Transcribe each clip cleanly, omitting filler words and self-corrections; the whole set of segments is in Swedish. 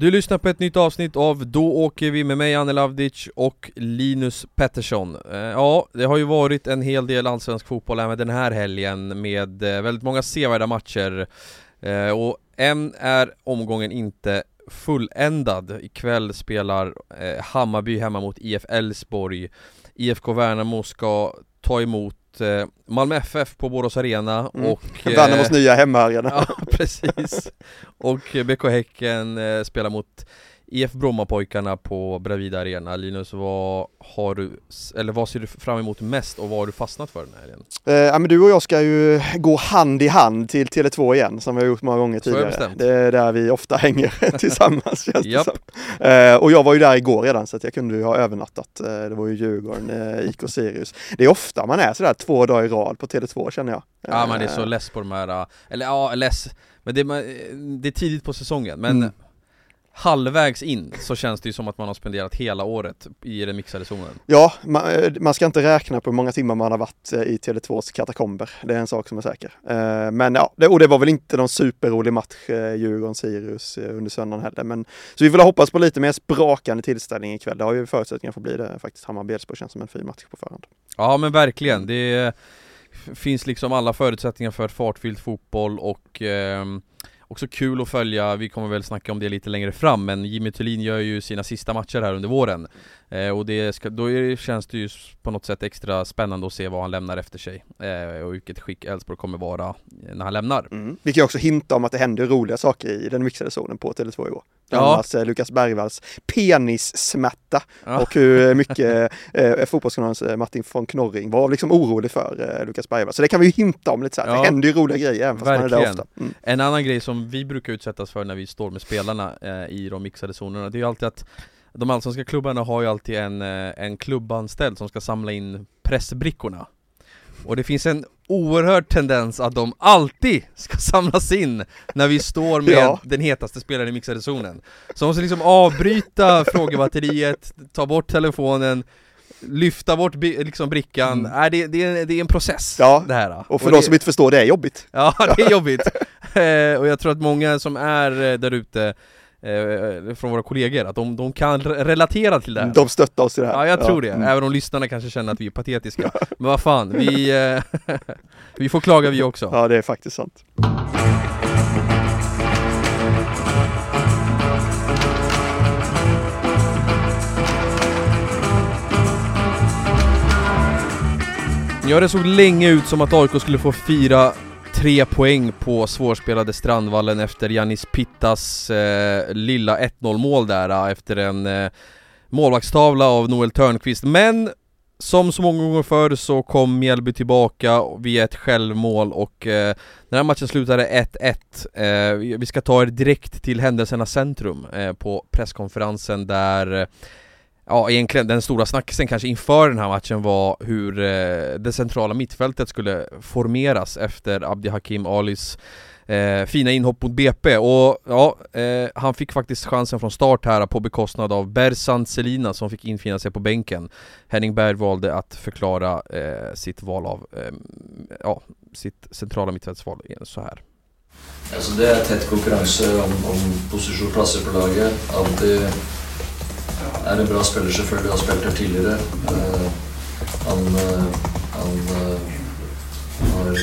Du lyssnar på ett nytt avsnitt av Då åker vi med mig, Anne Lavdic och Linus Pettersson. Ja, det har ju varit en hel del allsvensk fotboll även den här helgen med väldigt många sevärda matcher. Och än är omgången inte fulländad. Ikväll spelar Hammarby hemma mot IF Elfsborg. IFK Värnamo ska ta emot Malmö FF på Borås Arena och Värnamos nya hemmaarena. Ja, precis. Och BK Häcken spelar mot IF Brommapojkarna på Bravida Arena. Linus, vad ser du fram emot mest och vad har du fastnat för den här helgen? Men du och jag ska ju gå hand i hand till Tele2 igen, som vi har gjort många gånger tidigare. Det är där vi ofta hänger tillsammans, känns det som. Och jag var ju där igår redan, så att jag kunde ju ha övernattat. Det var ju Djurgården, IK Sirius. Det är ofta man är sådär 2 dagar i rad på Tele2, känner jag. Ja, man är så less på de här, eller ja, less. Men det är tidigt på säsongen, men halvvägs in så känns det ju som att man har spenderat hela året i den mixade zonen. Ja, man ska inte räkna på hur många timmar man har varit i Tele2s katakomber. Det är en sak som är säker. Men ja, det var väl inte någon superrolig match, Djurgården-Sirius under söndagen heller. Men, så vi vill hoppas på lite mer sprakande tillställning ikväll. Det har ju förutsättningar för att bli det faktiskt. Hammarby-Elfsborg känns som en fin match på förhand. Ja, men verkligen. Det finns liksom alla förutsättningar för fartfylld fotboll och också kul att följa. Vi kommer väl snacka om det lite längre fram, men Jimmy Thulin gör ju sina sista matcher här under våren och känns det ju på något sätt extra spännande att se vad han lämnar efter sig och vilket skick Elfsborg kommer vara när han lämnar. Vi kan också hinta om att det händer roliga saker i den mixade zonen på Tele2 igår. Annars Lukas Bergvalls penissmätta och hur mycket fotbollskanalens Martin von Knorring var liksom orolig för Lukas Bergvall. Så det kan vi ju hinta om lite så här. Det händer ju roliga grejer även fast man är där ofta. En annan grej som vi brukar utsättas för när vi står med spelarna i de mixade zonerna, det är ju alltid att de allsvenska klubbarna har ju alltid en klubbanställd som ska samla in pressbrickorna. Och det finns en oerhörd tendens att de alltid ska samlas in när vi står med den hetaste spelaren i mixade zonen. Så de måste liksom avbryta frågebatteriet, ta bort telefonen, lyfta bort liksom brickan. Det är en process det här. Och för de som inte förstår, det är jobbigt. Ja, det är jobbigt. Och jag tror att många som är där ute från våra kollegor, att de kan relatera till det här. De stöttar oss i det här. Ja, jag tror det. Även om lyssnarna kanske känner att vi är patetiska. Men vad fan, vi får klaga vi också. Ja, det är faktiskt sant. Ja, det såg länge ut som att AIK skulle få fira 3 poäng på svårspelade Strandvallen efter Janis Pittas lilla 1-0 mål där efter en målvaktstavla av Noel Törnqvist. Men som så många gånger förr så kom Mjällby tillbaka via ett självmål och den här matchen slutade 1-1. Vi ska ta er direkt till händelsernas centrum på presskonferensen där egentligen den stora snackisen kanske inför den här matchen var hur det centrala mittfältet skulle formeras efter Abdi Hakim Alis fina inhopp mot BP. Och han fick faktiskt chansen från start här på bekostnad av Bersant Selina som fick infinna sig på bänken. Henning Berg valde att förklara sitt val av sitt centrala mittfältsval så här. Alltså det är tett konkurrens om positionsplatser på laget. Alltid är en bra spelare selvfølgelig, har spelat här tidigare. Han har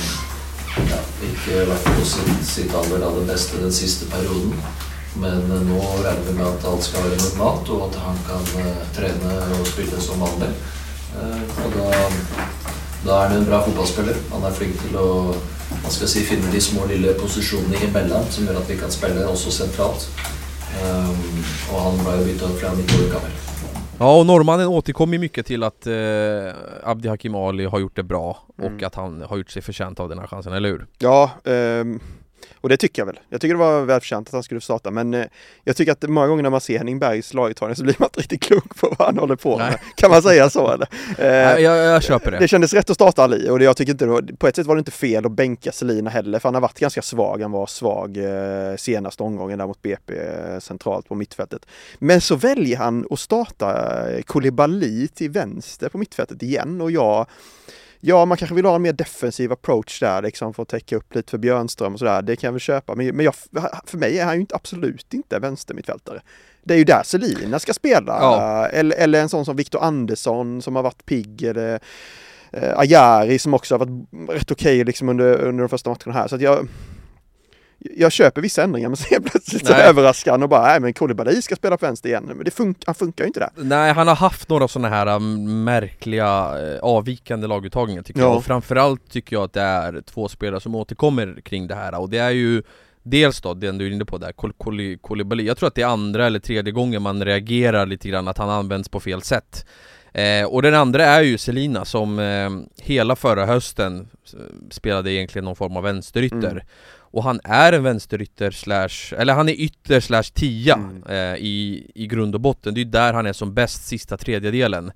inte varit på sitt allra bästa den sista perioden. Men nu räknar vi med att allt ska vara normalt och att han kan träna och spela som vanligt. Och då är han en bra fotbollsspelare. Han är flink till att finna de små lilla positionerna emellan som gör att vi kan spela också centralt. Och han var ju bytt upp från 90 år gammal. Ja, och norrmannen återkommer mycket till att Abdi Hakim Ali har gjort det bra och att han har gjort sig förtjänt av den här chansen, eller hur? Ja, och det tycker jag väl. Jag tycker det var välförtjänt att han skulle starta, men jag tycker att många gånger när man ser Henning Bergs laguttagning så blir man inte riktigt klok på vad han håller på med. Kan man säga så eller? Jag köper det. Det kändes rätt att starta Ali och jag tycker inte på ett sätt var det inte fel att bänka Selina heller, för han har varit ganska svag. Han var svag senaste omgången där mot BP centralt på mittfältet. Men så väljer han att starta Koulibaly till vänster på mittfältet igen och Ja, man kanske vill ha en mer defensiv approach där liksom, för att täcka upp lite för Björnström och sådär. Det kan jag väl köpa. Men för mig är han ju absolut inte vänstermittfältare. Det är ju där Selina ska spela. Ja. Eller en sån som Victor Andersson som har varit pigg. Eller Ajari som också har varit rätt okej liksom under de första matcherna här. Så att jag köper vissa ändringar men ser plötsligt så överraskande och bara, nej men Koulibaly ska spela på vänster igen. Men han funkar ju inte där. Nej, han har haft några sådana här märkliga avvikande laguttagningar tycker jag. Och framförallt tycker jag att det är 2 spelare som återkommer kring det här. Och det är ju dels då, den du är inne på där, Koulibaly. Jag tror att det är andra eller tredje gången man reagerar lite grann att han används på fel sätt. Och den andra är ju Selina som hela förra hösten spelade egentligen någon form av vänsterytter. Och han är en vänsterytter eller han är ytter / 10 i grund och botten. Det är ju där han är som bäst sista tredjedelen.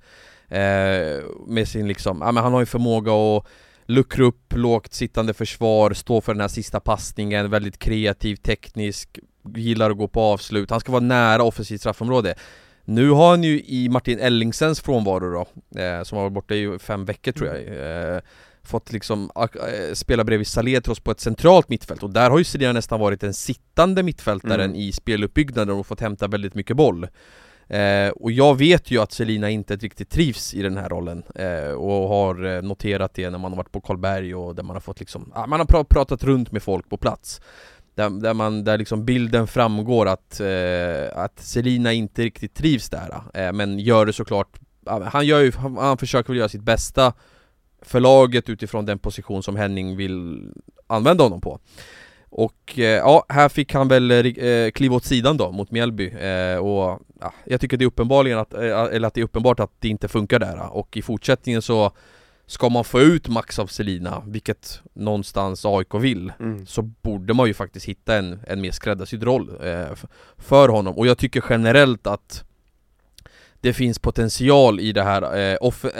Med sin liksom, men han har ju förmåga att luckra upp lågt sittande försvar, stå för den här sista passningen, väldigt kreativ, teknisk, gillar att gå på avslut. Han ska vara nära offensivt straffområde. Nu har han ju i Martin Ellingsens frånvaro då, som har varit borta i 5 veckor tror jag, fått liksom spela bredvid Saletros på ett centralt mittfält. Och där har ju Selina nästan varit den sittande mittfältaren i speluppbyggnaden och fått hämta väldigt mycket boll. Och jag vet ju att Selina inte riktigt trivs i den här rollen och har noterat det när man har varit på Karlberg och där man har fått liksom, man har pratat runt med folk på plats. Där liksom bilden framgår att Selina inte riktigt trivs där, men gör det såklart. Han försöker väl göra sitt bästa för laget utifrån den position som Henning vill använda honom på. Och här fick han väl kliva åt sidan då mot Mjällby, och jag tycker det är uppenbarligen att det är uppenbart att det inte funkar där, och i fortsättningen så ska man få ut max av Selina, vilket någonstans AIK vill, så borde man ju faktiskt hitta en mer skräddarsydd roll för honom. Och jag tycker generellt att det finns potential i det här,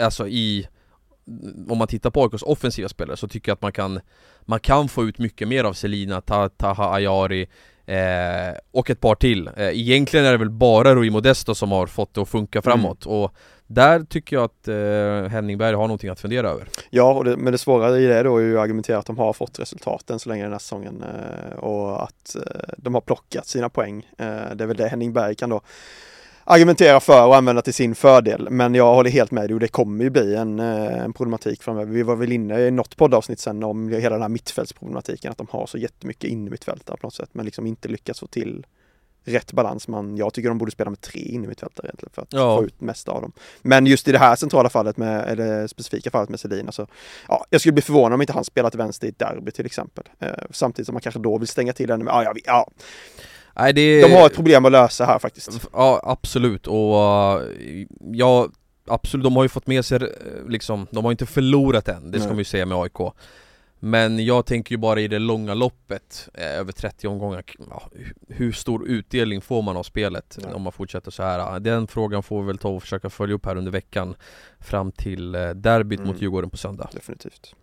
om man tittar på AIKs offensiva spelare så tycker jag att man kan få ut mycket mer av Selina, Taha Ajari och ett par till. Egentligen är det väl bara Rui Modesto som har fått det att funka framåt, och där tycker jag att Henning Berg har någonting att fundera över. Ja, men det svåra i det då är ju att argumentera att de har fått resultaten så länge den här säsongen, och att de har plockat sina poäng. Det är väl det Henning Berg kan då argumentera för och använda till sin fördel. Men jag håller helt med dig, och det kommer ju bli en problematik framöver. Vi var väl inne i något poddavsnitt sen om hela den här mittfältsproblematiken, att de har så jättemycket innermittfältare på något sätt, men liksom inte lyckas få till rätt balans. Jag tycker de borde spela med 3 innermittfältare egentligen för att få ut mest av dem. Men just i det här centrala fallet eller specifika fallet med Selina, så jag skulle bli förvånad om inte han spelar till vänster i ett derby till exempel. Samtidigt som man kanske då vill stänga till den. Nej, de har ett problem att lösa här faktiskt. Ja, absolut. Och absolut, de har ju fått med sig liksom, de har inte förlorat än, det ska man ju säga med AIK. Men jag tänker ju bara i det långa loppet, över 30 omgångar, hur stor utdelning får man av spelet om man fortsätter så här? Den frågan får vi väl ta och försöka följa upp här under veckan fram till derbyt mot Djurgården på söndag. Definitivt.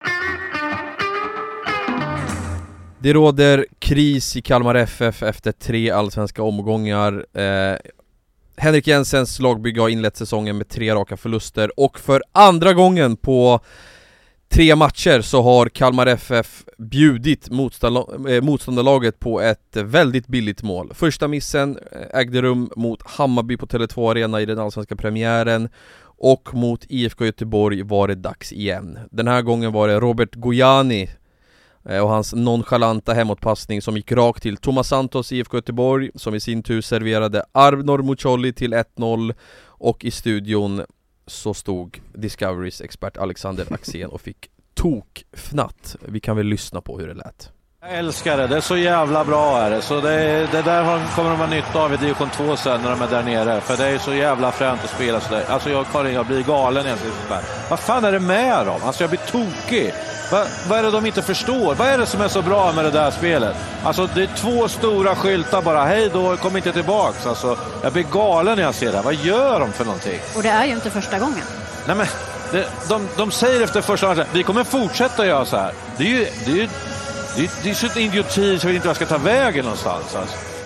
Det råder kris i Kalmar FF efter 3 allsvenska omgångar. Henrik Jensens lagbygge har inlett säsongen med 3 raka förluster, och för andra gången på 3 matcher så har Kalmar FF bjudit motståndarlaget på ett väldigt billigt mål. Första missen ägde rum mot Hammarby på Tele2 Arena i den allsvenska premiären, och mot IFK Göteborg var det dags igen. Den här gången var det Robert Gojani och hans nonchalanta hemåtpassning som gick rakt till Thomas Santos i IFK Göteborg, som i sin tur serverade Arnor Mucolli till 1-0, och i studion så stod Discoverys expert Alexander Axén och fick tokfnatt. Vi kan väl lyssna på hur det lät. Jag älskar det, det är så jävla bra är det. Så det där kommer de ha nytta av i division 2 sen när de är där nere. För det är så jävla fränt att spela sådär. Alltså jag blir galen egentligen. Vad fan är det med dem? Alltså jag blir tokig. Vad är det de inte förstår? Vad är det som är så bra med det där spelet? Alltså det är 2 stora skyltar bara. Hej då, kom inte tillbaks. Alltså jag blir galen när jag ser det. Vad gör de för någonting? Och det är ju inte första gången. Nej men, de säger efter första matchen, vi kommer fortsätta göra så här. Det är så en idioti så jag vet inte vad jag ska ta vägen någonstans alltså.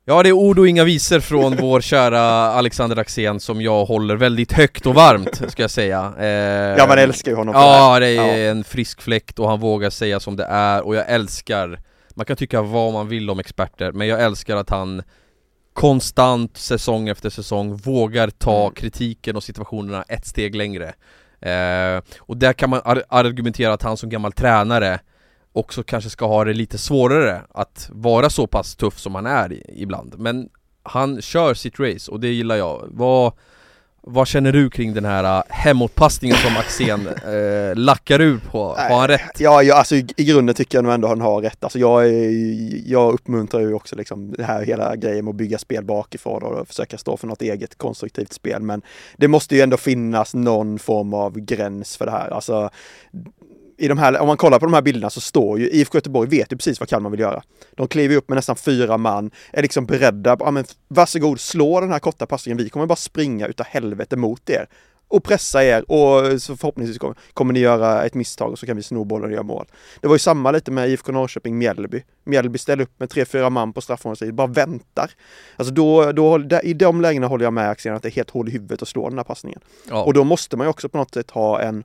Ja, det är ord och inga visor från vår kära Alexander Axén som jag håller väldigt högt och varmt, ska jag säga. Ja, man älskar ju honom. Ja, det är en frisk fläkt och han vågar säga som det är. Och jag älskar, man kan tycka vad man vill om experter, men jag älskar att han konstant, säsong efter säsong, vågar ta kritiken och situationerna ett steg längre. Och där kan man argumentera att han som gammal tränare också kanske ska ha det lite svårare att vara så pass tuff som han är ibland. Men han kör sitt race och det gillar jag. Vad känner du kring den här hemåtpassningen som Axén lackar ur på? Har han rätt? Ja, alltså i grunden tycker jag nog ändå han har rätt. Alltså jag uppmuntrar ju också liksom det här hela grejen med att bygga spel bakifrån och försöka stå för något eget konstruktivt spel. Men det måste ju ändå finnas någon form av gräns för det här. Alltså i de här, om man kollar på de här bilderna så står ju IFK Göteborg vet ju precis vad Kalmar vill göra. De kliver upp med nästan 4 man, är liksom beredda, ja men varsågod, slå den här korta passningen, vi kommer bara springa utav helvete mot er och pressa er och så förhoppningsvis kommer ni göra ett misstag och så kan vi sno bollen och göra mål. Det var ju samma lite med IFK Norrköping Mjällby ställer upp med 3-4 man på straffområdet, bara väntar. Alltså då i de lägena håller jag med Axén att det är helt hål i huvudet att slå den här passningen. Ja. Och då måste man ju också på något sätt ha en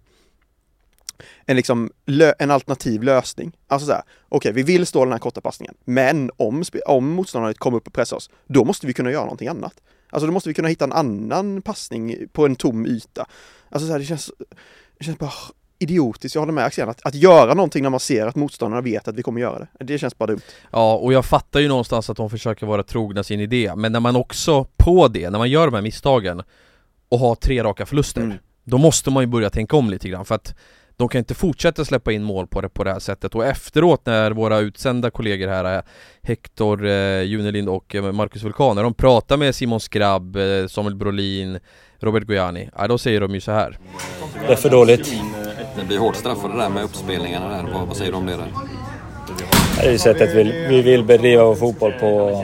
alternativ lösning. Alltså såhär, okej, vi vill stå den här korta passningen, men om motståndaren kommer upp och pressar oss, då måste vi kunna göra någonting annat. Alltså då måste vi kunna hitta en annan passning på en tom yta. Alltså såhär, det känns bara idiotiskt. Jag håller med Axén att göra någonting när man ser att motståndarna vet att vi kommer göra det. Det känns bara dumt. Ja, och jag fattar ju någonstans att de försöker vara trogna sin idé, men när man också på det, när man gör de här misstagen och har 3 raka förluster, då måste man ju börja tänka om lite grann, för att de kan inte fortsätta släppa in mål på det här sättet. Och efteråt när våra utsända kollegor här, Hector Junelind och Marcus Vulkan, när de pratar med Simon Skrabb, Samuel Brolin, Robert Gojani, då säger de ju så här: det är för dåligt. Det blir hårt straffade där med uppspelningarna där. Vad säger du om det där? Det är ju sättet att vi vill bedriva vår fotboll på.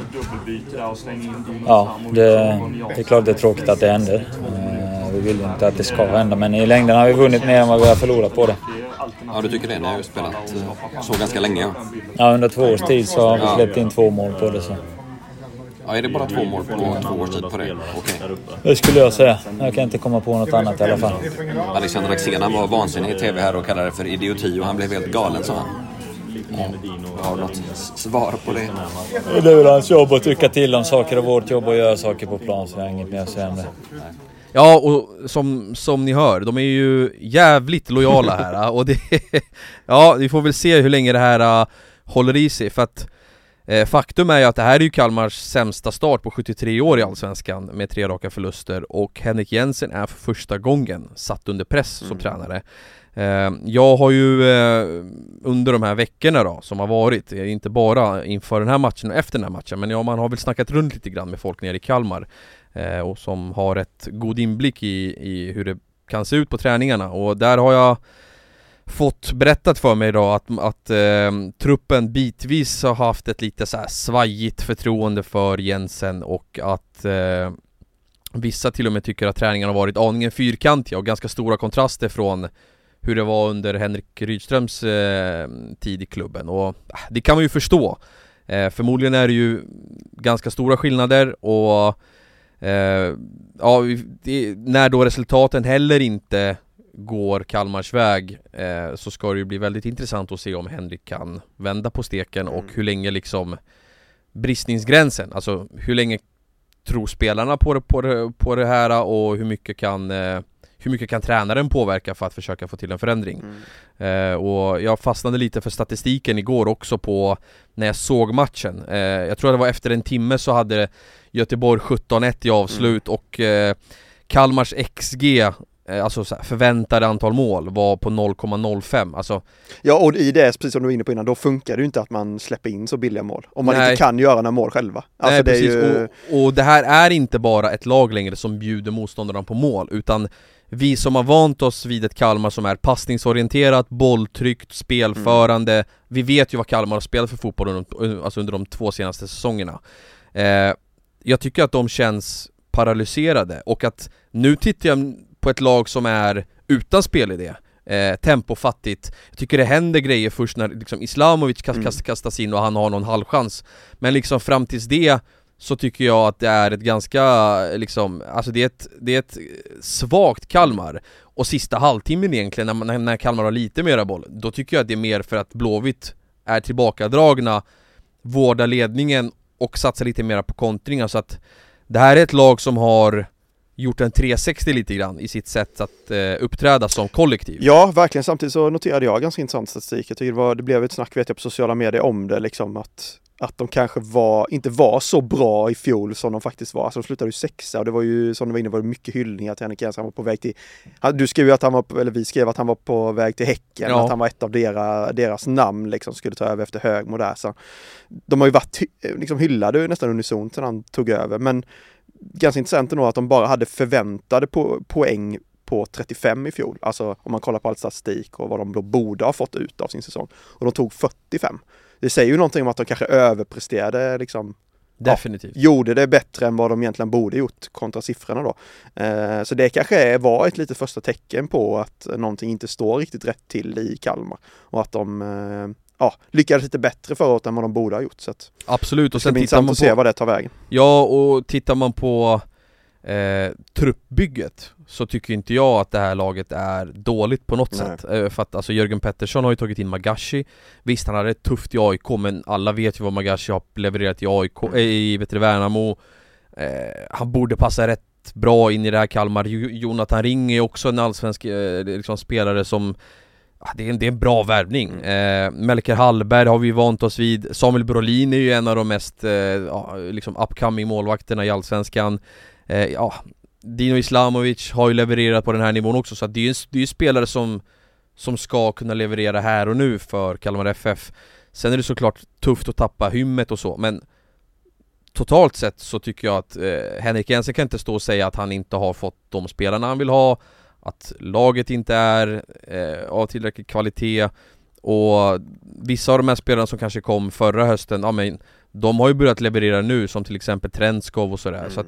Ja, det är klart det är tråkigt att det händer. Vi vill inte att det ska hända, men i längden har vi vunnit mer än vad vi har förlorat på det. Ja, du tycker det? Ni har ju spelat så ganska länge. Ja, under 2 års tid så har vi släppt in 2 mål på det. Så. Ja, är det bara 2 mål på 2 års tid på det? Okej. Det skulle jag säga. Jag kan inte komma på något annat i alla fall. Alexander Axén var vansinnig i tv här och kallade det för idioti och han blev helt galen, sa han. Ja. Har du något svar på det? Det är väl hans jobb att tycka till om saker och vårt jobb att göra saker på plan, så jag har inget mer att säga om det. Ja, och som ni hör, de är ju jävligt lojala här. Och det, ja, vi får väl se hur länge det här håller i sig. För att faktum är ju att det här är ju Kalmars sämsta start på 73 år i Allsvenskan med 3 raka förluster. Och Henrik Jensen är för första gången satt under press som tränare. Jag har ju under de här veckorna då, som har varit, inte bara inför den här matchen och efter den här matchen, men man har väl snackat runt lite grann med folk nere i Kalmar och som har ett god inblick i hur det kan se ut på träningarna. Och där har jag fått berättat för mig då att truppen bitvis har haft ett lite så här svajigt förtroende för Jensen, och att vissa till och med tycker att träningarna har varit aningen fyrkantiga och ganska stora kontraster från hur det var under Henrik Rydströms tid i klubben. Och det kan man ju förstå. Förmodligen är det ju ganska stora skillnader, och när då resultaten heller inte går Kalmars väg, så ska det ju bli väldigt intressant att se om Henrik kan vända på steken och hur länge liksom bristningsgränsen, alltså hur länge tror spelarna på det här, och hur mycket kan tränaren påverka för att försöka få till en förändring. Och jag fastnade lite för statistiken igår också på när jag såg matchen. Jag tror det var efter en timme så hade Göteborg 17-1 i avslut, och Kalmars XG, alltså förväntade antal mål, var på 0,05. Alltså, ja, och i det, precis som du var inne på innan, då funkar det ju inte att man släpper in så billiga mål om man inte kan göra några mål själva. Alltså, nej, det precis. Är ju... och det här är inte bara ett lag längre som bjuder motståndarna på mål, utan vi som har vant oss vid ett Kalmar som är passningsorienterat, bolltryckt, spelförande, vi vet ju vad Kalmar har spelat för fotboll under de 2 senaste säsongerna. Jag tycker att de känns paralyserade, och att nu tittar jag på ett lag som är utan spelidé, tempofattigt. Jag tycker det händer grejer först när liksom Islamovic kastas in och han har någon halvchans. Men liksom fram tills det så tycker jag att det är ett ganska liksom, alltså det är ett svagt Kalmar. Och sista halvtimmen egentligen när Kalmar har lite mera boll, då tycker jag att det är mer för att Blåvitt är tillbakadragna, vårdar ledningen och satsar lite mer på kontringar. Så att det här är ett lag som har gjort en 360 lite grann i sitt sätt att uppträda som kollektiv. Ja, verkligen. Samtidigt så noterade jag ganska intressant statistik. Jag tycker det blev ett snack, vet jag, på sociala medier om det liksom, att de kanske inte var så bra i fjol som de faktiskt var. Alltså de slutade ju 6 och det var ju, som du var inne, var det mycket hyllningar till Henrik Jensen. Han var på väg till, du skrev ju att han var, eller vi skrev att han var på väg till Häcken, att han var ett av deras namn liksom, skulle ta över efter Högmo där. Så de har ju varit liksom hyllade nästan unisont sedan han tog över, men ganska intressant ändå att de bara hade förväntade poäng på 35 i fjol. Alltså om man kollar på all statistik och vad de då borde ha fått ut av sin säsong. Och de tog 45. Det säger ju någonting om att de kanske överpresterade liksom. Definitivt. Ja, gjorde det bättre än vad de egentligen borde gjort kontra siffrorna då. Så det kanske var ett litet första tecken på att någonting inte står riktigt rätt till i Kalmar. Och att de lyckades lite bättre förut än vad de borde ha gjort. Så att absolut. Och sen tittar man på, se vad det tar vägen. Ja, och tittar man på truppbygget så tycker inte jag att det här laget är dåligt på något sätt. För att alltså, Jörgen Pettersson har ju tagit in Magashi. Visst, han hade det tufft i AIK, men alla vet ju vad Magashi har levererat i AIK, i Värnamo. Han borde passa rätt bra in i det här Kalmar. Jonathan Ring är också en allsvensk liksom, spelare som det är en bra värvning. Melker Hallberg har vi vant oss vid. Samuel Brolin är ju en av de mest liksom upcoming målvakterna i allsvenskan. Dino Islamovic har ju levererat på den här nivån också, så att det är ju spelare som ska kunna leverera här och nu för Kalmar FF. Sen är det såklart tufft att tappa hymmet och så, men totalt sett så tycker jag att Henrik Jensen kan inte stå och säga att han inte har fått de spelarna han vill ha, att laget inte är av tillräcklig kvalitet, och vissa av de här spelarna som kanske kom förra hösten, men de har ju börjat leverera nu, som till exempel Trendskov och sådär. Så att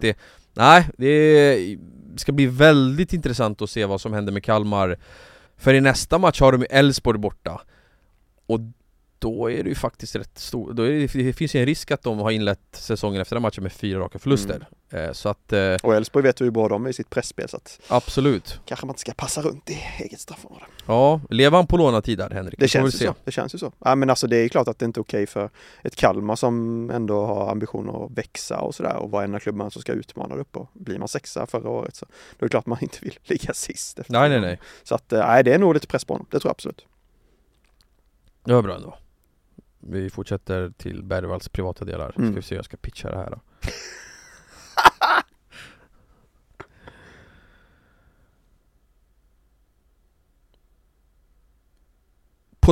det ska bli väldigt intressant att se vad som händer med Kalmar. För i nästa match har de ju Elfsborg borta. Och då är det ju faktiskt rätt stor. Det finns ju en risk att de har inlett säsongen efter den matchen med 4 raka förluster. Så att, och Elfsborg vet ju bra de i sitt pressspel, så att absolut. Kanske man inte ska passa runt i eget straffområde. Ja, lever han på lånatid där, Henrik? Det känns ju så. Ja, men alltså det är klart att det inte är okej för ett Kalmar som ändå har ambitioner att växa och sådär, och vara en av klubbarna som ska utmana upp, och blir man 6:a förra året så då är det klart man inte vill ligga sist. Nej. Så att det är nog lite press på honom, det tror jag absolut. Det var bra ändå. Vi fortsätter till Bergvalls privata delar. Ska vi se, jag ska pitcha det här då. På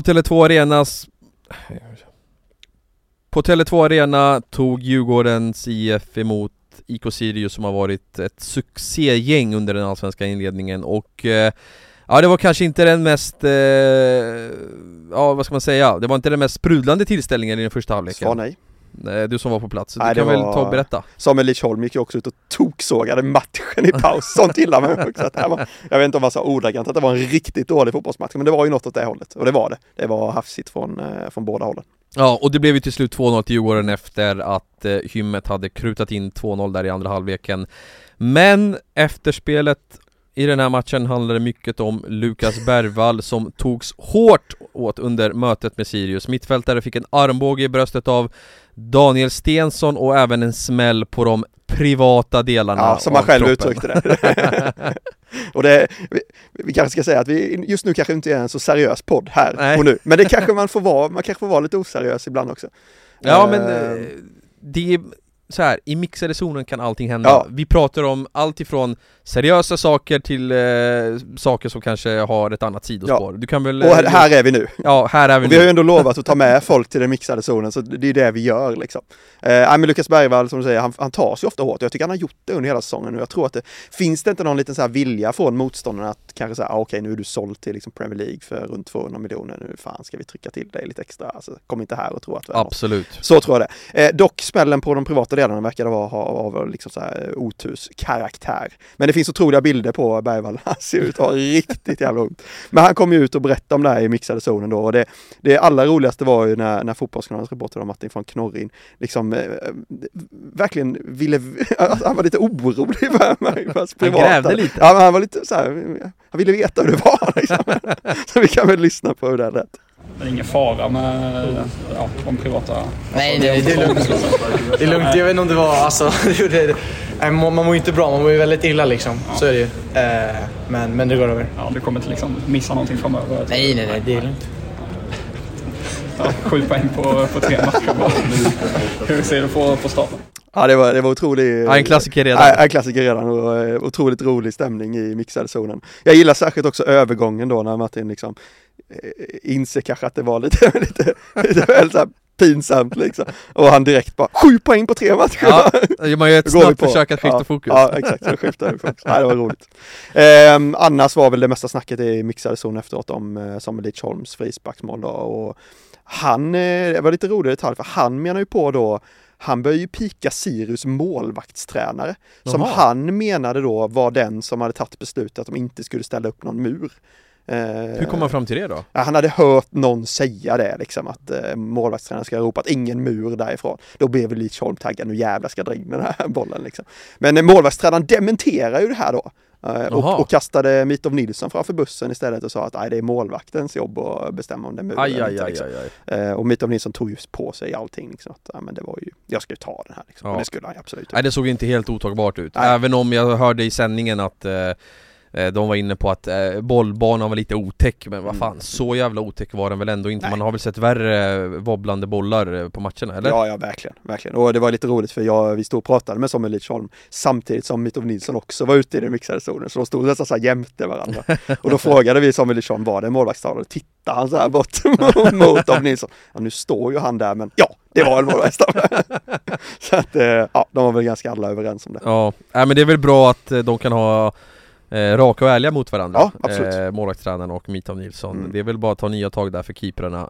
Tele2 Arena tog Djurgårdens IF emot IK Sirius, som har varit ett succégäng under den allsvenska inledningen, och det var kanske inte den mest vad ska man säga, det var inte den mest sprudlande tillställningen i den första halvleken. Svar nej. Du som var på plats, du kan väl ta och berätta. Samuel Lichholm gick ju också ut och toksågade matchen i paus. Sånt gillar man också. Jag vet inte om man sa ordagrant att det var en riktigt dålig fotbollsmatch, men det var ju något åt det hållet. Och det var det. Det var hafsigt från båda hållen. Ja, och det blev ju till slut 2-0 till Djurgården efter att Hymmet hade krutat in 2-0 där i andra halvleken. Men efterspelet i den här matchen handlade mycket om Lukas Bergvall, som togs hårt åt under mötet med Sirius. Mittfältare fick en armbåge i bröstet av Daniel Stensson och även en smäll på de privata delarna. Ja, som man själv uttryckte det. Och vi kanske ska säga att vi just nu kanske inte är en så seriös podd här och nu. Men det kanske man kanske får vara lite oseriös ibland också. Ja, men det är så här, i mixade zonen kan allting hända. Ja. Vi pratar om allt ifrån seriösa saker till saker som kanske har ett annat sidospår. Ja. Du kan väl, och här är vi nu. Ja, här är vi nu. Vi har ju ändå lovat att ta med folk till den mixade zonen, så det är det vi gör liksom. Men Lukas Bergvall, som du säger, han tar sig ofta hårt. Jag tycker han har gjort det under hela säsongen. Och jag tror att finns det inte någon liten så här vilja från motståndarna att kanske säga, okej, nu är du såld till liksom Premier League för runt 200 miljoner. Nu fan ska vi trycka till dig lite extra. Alltså, kom inte här och tro att det är absolut. Något. Så tror jag det. Dock smällen på de privata största delarna verkar det vara av liksom så här oturskaraktär. Men det finns otroliga bilder på Bergvall. Han ser ut att ha riktigt jävla ont. Men han kom ju ut och berättade om det här i mixade zonen då. Och det allra roligaste var ju när fotbollskanalens reporter om Martin von Knorrin liksom verkligen ville, han var lite orolig för mig. Han grävde lite. Ja, han var lite så här, han ville veta hur det var liksom. Så vi kan väl lyssna på hur det lät. Det är ingen fara med de privata... Nej, det är lugnt. Det är lugnt, jag vet inte om det var... Alltså, man mår ju inte bra, man mår ju väldigt illa liksom. Ja. Så är det ju. Men det går över. Ja, du kommer inte liksom missa någonting framöver? Nej, det är lugnt. Ja, 7 poäng på 3 matcher. Hur ser du på starten? Ja, det var otroligt. Ja, en klassiker redan. En klassiker redan och otroligt rolig stämning i mixade zonen. Jag gillar särskilt också övergången då när Martin liksom inser kanske att det var lite väl så här pinsamt liksom. Och han direkt bara 7 poäng på 3 matcher. Ja, man gör ett snabbt försök att skifta fokus. Ja, exakt. Så skiftade vi fokus. Ja, det var roligt. Annars var väl det mesta snacket i mixade zon efteråt om Samuel Lidsholms frisparksmål då. Och han, det var lite rolig detalj för han menar ju på då, han började ju pika Sirius målvaktstränare. Som han menade då var den som hade tagit beslutet att de inte skulle ställa upp någon mur. Hur kom man fram till det då? Han hade hört någon säga det liksom, att målvaktstränaren ska ropa att ingen mur därifrån. Då blev väl Lidsholm taggad, nu jävla ska dra in den här bollen liksom. Men målvaktstränaren dementerar ju det här då. Och kastade Mitov Nilsson framför bussen istället och sa att det är målvaktens jobb att bestämma om det är muren. Liksom. Och Mitov Nilsson tog ju på sig allting liksom, att men det var ju, jag skulle ta den här liksom. Och det skulle han absolut. Nej, det såg inte helt otagbart ut. Nej. Även om jag hörde i sändningen att de var inne på att bollbanan var lite otäck, men vad fan, så jävla otäck var den väl ändå inte. Nej. Man har väl sett värre wobblande bollar på matcherna, eller? Ja, verkligen. Och det var lite roligt för vi stod och pratade med Samuel Lidsholm samtidigt som Mitov Nilsson också var ute i den mixade zonen, så de stod nästan så här jämte varandra. Och då frågade vi Samuel Lidsholm, var det målvaktstavlan? Och tittade han så här bort mot Mitov Nilsson. Ja, nu står ju han där, men det var en målvaktstavla. Så att, de var väl ganska alla överens om det. Ja, men det är väl bra att de kan ha raka och ärliga mot varandra. Ja, absolut. Målvaktstränaren och Mitov Nilsson. Det är väl bara att ta nya tag där för keeperna.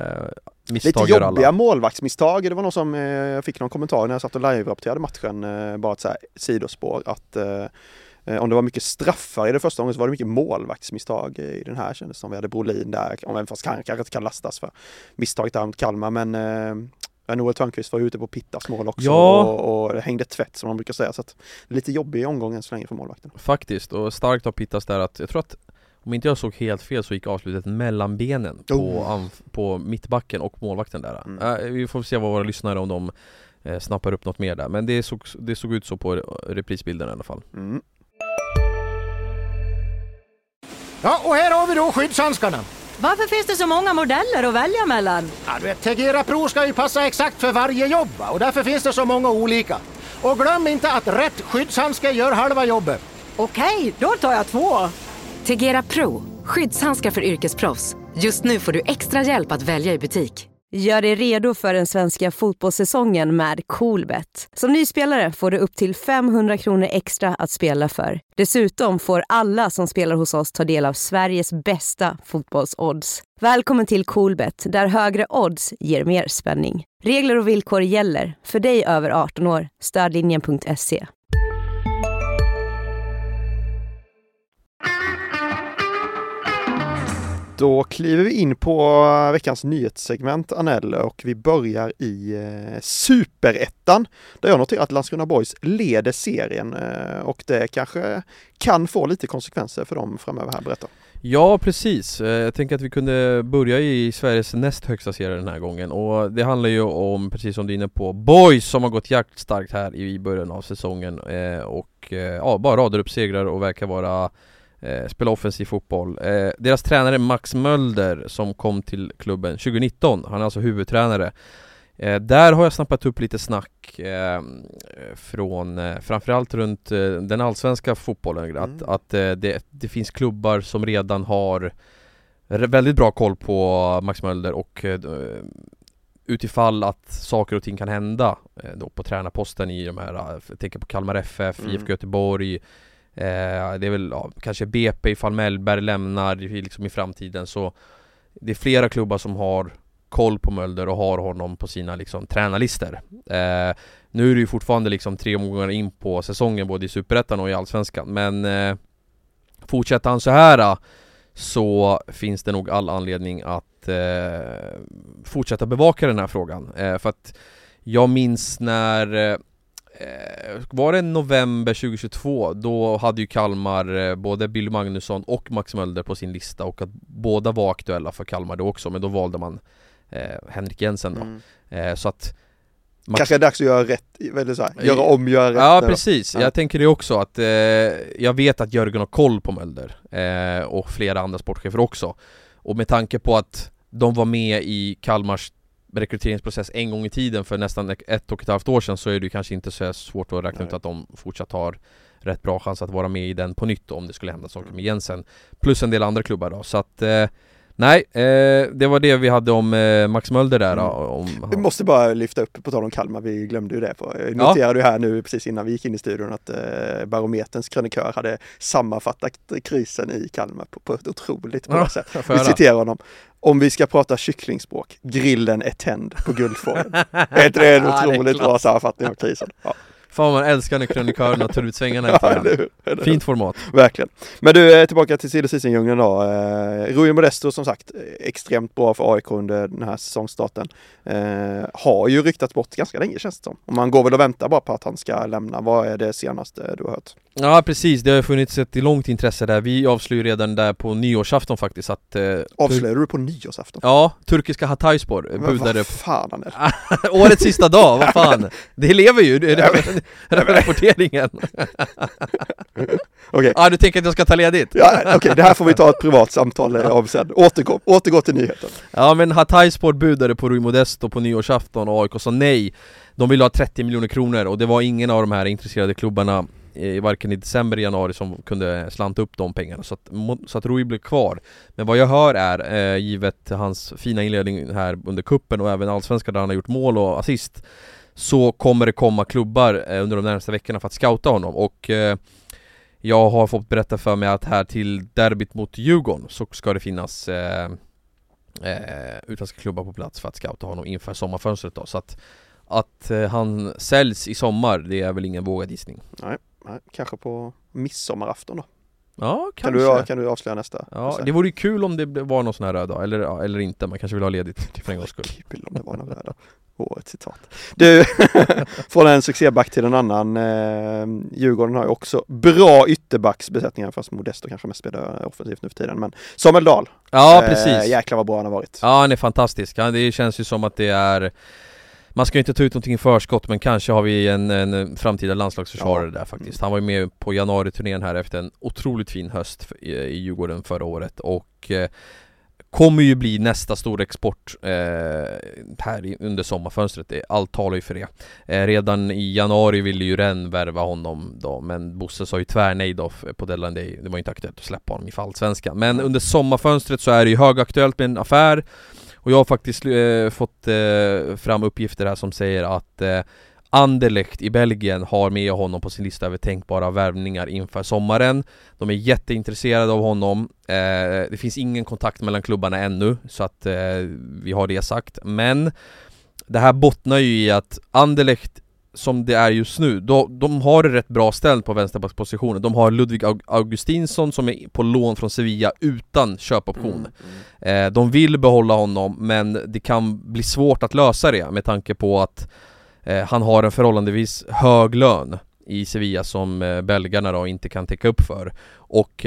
Lite jobbiga målvaktsmisstag. Det var någon som fick någon kommentar när jag satt och live-rapporterade matchen. Bara ett så här sidospår. Att om det var mycket straffar i det första gången så var det mycket målvaktsmisstag i den här. Kändes som vi hade Brolin där. Även fast han kanske inte kan lastas för misstaget där mot Kalmar. Men Noel Törnqvist var ute på Pittas mål också och hängde tvätt som man brukar säga, så att det är lite jobbig omgången så länge för målvakten. Faktiskt, och starkt av Pittas där att jag tror att om inte jag såg helt fel så gick avslutet mellan benen på mittbacken och målvakten där. Vi får se vad våra lyssnare om de snappar upp något mer där, men det såg ut så på reprisbilden i alla fall. Ja, och här har vi då skyddshandskarna. Varför finns det så många modeller att välja mellan? Ja, du vet, Tegera Pro ska ju passa exakt för varje jobb, och därför finns det så många olika. Och glöm inte att rätt skyddshandske gör halva jobbet. Okej, då tar jag 2. Tegera Pro, skyddshandskar för yrkesproffs. Just nu får du extra hjälp att välja i butik. Gör dig redo för den svenska fotbollssäsongen med Coolbet. Som nyspelare får du upp till 500 kronor extra att spela för. Dessutom får alla som spelar hos oss ta del av Sveriges bästa fotbollsodds. Välkommen till Coolbet, där högre odds ger mer spänning. Regler och villkor gäller. För dig över 18 år. Stödlinjen.se. Då kliver vi in på veckans nyhetssegment, Anel, och vi börjar i Superettan, där jag noterar att Landskrona Boys leder serien och det kanske kan få lite konsekvenser för dem framöver här, berätta. Ja, precis. Jag tänker att vi kunde börja i Sveriges näst högsta serie den här gången, och det handlar ju om, precis som du är inne på, Boys som har gått jäkligt starkt här i början av säsongen och bara radar upp segrar och verkar vara spela offensiv fotboll. Deras tränare Max Mölder som kom till klubben 2019, han är alltså huvudtränare. Där har jag snappat upp lite snack från framförallt runt den allsvenska fotbollen, att det finns klubbar som redan har väldigt bra koll på Max Mölder och utifall att saker och ting kan hända då på tränarposten i de här, jag tänker på Kalmar FF, IFK Göteborg, det är väl kanske BP ifall Mellberg lämnar liksom i framtiden, så det är flera klubbar som har koll på Mölder och har honom på sina liksom tränarlister. Nu är det ju fortfarande liksom 3 omgångar in på säsongen både i Superettan och i Allsvenskan, men fortsätter han så här så finns det nog all anledning att fortsätta bevaka den här frågan. För att jag minns när var det november 2022, då hade ju Kalmar både Billy Magnusson och Max Mölder på sin lista, och att båda var aktuella för Kalmar då också, men då valde man Henrik Jensen då. Så att kanske är det dags att göra rätt, väldigt så här, göra om, göra rätt. Ja, precis. Jag tänker det också, att jag vet att Jörgen har koll på Mölder och flera andra sportchefer också. Och med tanke på att de var med i Kalmars rekryteringsprocess en gång i tiden för nästan 1,5 år sedan, så är det kanske inte så svårt att räkna ut att de fortsatt har rätt bra chans att vara med i den på nytt om det skulle hända saker med Jensen. Plus en del andra klubbar då. Så att nej, det var det vi hade om Max Mölder där. Vi måste bara lyfta upp, på tal om Kalmar, vi glömde ju det. Jag noterade ju här nu precis innan vi gick in i studion att Barometerns krönikör hade sammanfattat krisen i Kalmar på ett otroligt bra sätt. Vi citerar honom. Om vi ska prata kycklingspråk, grillen är tänd på Guldfågeln. Det är en otroligt bra sammanfattning av krisen. Ja. Fan, man älskar när krönikörerna tar ut svängarna. Fint format. Verkligen. Men du, tillbaka till silly season-djungeln då. Rui Modesto, som sagt, extremt bra för AIK under den här säsongstarten. Har ju ryktats bort ganska länge, känns det som. Och man går väl och väntar bara på att han ska lämna. Vad är det senaste du har hört? Ja, precis. Det har funnits ett långt intresse där. Vi avslöjade redan där på nyårsafton faktiskt att... Avslöjade du på nyårsafton? Ja, turkiska Hatayspor budade... Vad fan är det? Årets sista dag, vad fan? Det lever ju, det är rapporteringen. Okay. Du tänker att jag ska ta ledigt? Ja, okej, det här får vi ta ett privat samtal om sen. Återgå till nyheten. Ja, men Hatayspor budade på Rui Modesto på nyårsafton och AIK sa nej. De ville ha 30 miljoner kronor och det var ingen av de här intresserade klubbarna varken i december eller januari som kunde slanta upp de pengarna, så att Rui blev kvar. Men vad jag hör är, givet hans fina inledning här under kuppen och även allsvenskan där han har gjort mål och assist, så kommer det komma klubbar under de närmaste veckorna för att scouta honom. Och jag har fått berätta för mig att här till derbyt mot Djurgården så ska det finnas utländska klubbar på plats för att scouta honom inför sommarfönstret då. Så att han säljs i sommar, det är väl ingen vågad gissning. Nej, kanske på midsommarafton då. Ja, kanske. Kan du avslöja nästa? Ja, det vore ju kul om det var någon sån här röd dag, eller inte. Man kanske vill ha ledigt för en gångs skull. Kul om det var någon röd dag. Ett citat. Du, från en succéback till en annan. Djurgården har ju också bra ytterbacksbesättningar, fast Modesto kanske mest spelar offensivt nu för tiden. Men Samuel Dahl. Ja, precis. Jäklar vad bra han har varit. Ja, han är fantastisk. Det känns ju som att det är... Man ska inte ta ut någonting i förskott, men kanske har vi en framtida landslagsförsvarare där faktiskt. Han var ju med på januari-turnén här efter en otroligt fin höst i Djurgården förra året och kommer ju bli nästa stor export här under sommarfönstret. Allt talar ju för det. Redan i januari ville ju Rennes värva honom då, men Bosse sa ju tvärnej då på deadline day. Det var inte aktuellt att släppa honom i allsvenskan. Men under sommarfönstret så är det ju högaktuellt med en affär. Och jag har faktiskt fått fram uppgifter här som säger att Anderlecht i Belgien har med honom på sin lista över tänkbara värvningar inför sommaren. De är jätteintresserade av honom. Det finns ingen kontakt mellan klubbarna ännu, så att vi har det sagt. Men det här bottnar ju i att Anderlecht, som det är just nu, de har det rätt bra ställt på vänsterbackspositionen. De har Ludvig Augustinsson som är på lån från Sevilla utan köpoption. De vill behålla honom, men det kan bli svårt att lösa det med tanke på att han har en förhållandevis hög lön i Sevilla som belgarna då inte kan täcka upp för. Och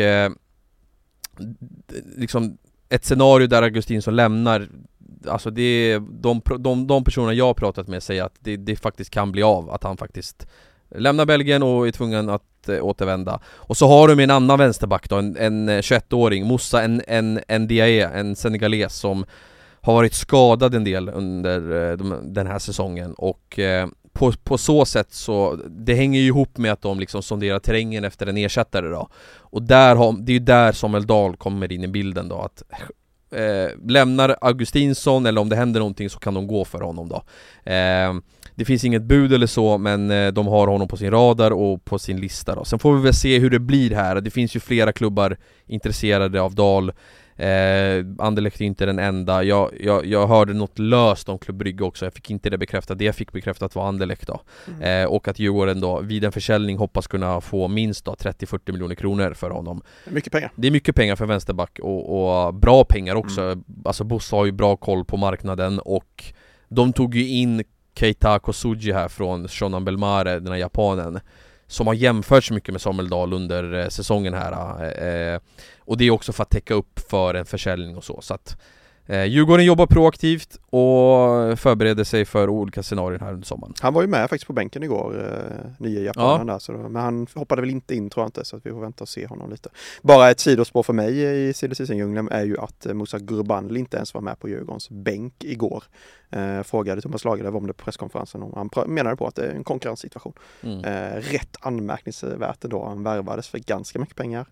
liksom ett scenario där Augustinsson lämnar, alltså det, de personer jag har pratat med säger att det faktiskt kan bli av, att han faktiskt lämnar Belgien och är tvungen att återvända. Och så har de en annan vänsterback då, en 21-åring, Moussa Ndiaye, en senegales som har varit skadad en del under den här säsongen, och på så sätt så det hänger ju ihop med att de liksom sonderar terrängen efter en ersättare då. Och det är ju där Samuel Dahl kommer in i bilden då, att lämnar Augustinsson eller om det händer någonting så kan de gå för honom då. Det finns inget bud eller så, men de har honom på sin radar och på sin lista då. Sen får vi väl se hur det blir här. Det finns ju flera klubbar intresserade av Dahl. Anderlecht är inte den enda. Jag hörde något löst om Club Brygge också. Jag fick inte det bekräftat. Det jag fick bekräftat var Anderlecht då. Och att Djurgården då vid en försäljning hoppas kunna få minst då 30-40 miljoner kronor för honom. Mycket pengar. Det är mycket pengar för vänsterback och bra pengar också. Alltså Bosse har ju bra koll på marknaden och de tog ju in Keita Kosugi här från Shonan Bellmare, den här japanen, som har jämförts mycket med Samuel Dahl under säsongen här. Och det är också för att täcka upp för en försäljning och så att Djurgården jobbar proaktivt och förbereder sig för olika scenarier här under sommaren. Han var ju med faktiskt på bänken igår, nya japanen där, men han hoppade väl inte in tror jag inte, så att vi får vänta och se honom lite. Bara ett sidospår för mig i silly season-djungeln är ju att Musa Gurbanli inte ens var med på Djurgårdens bänk igår. Frågade Thomas Lagerlöf om det på presskonferensen och han menade på att det är en konkurrenssituation. Rätt anmärkningsvärt då, han värvades för ganska mycket pengar.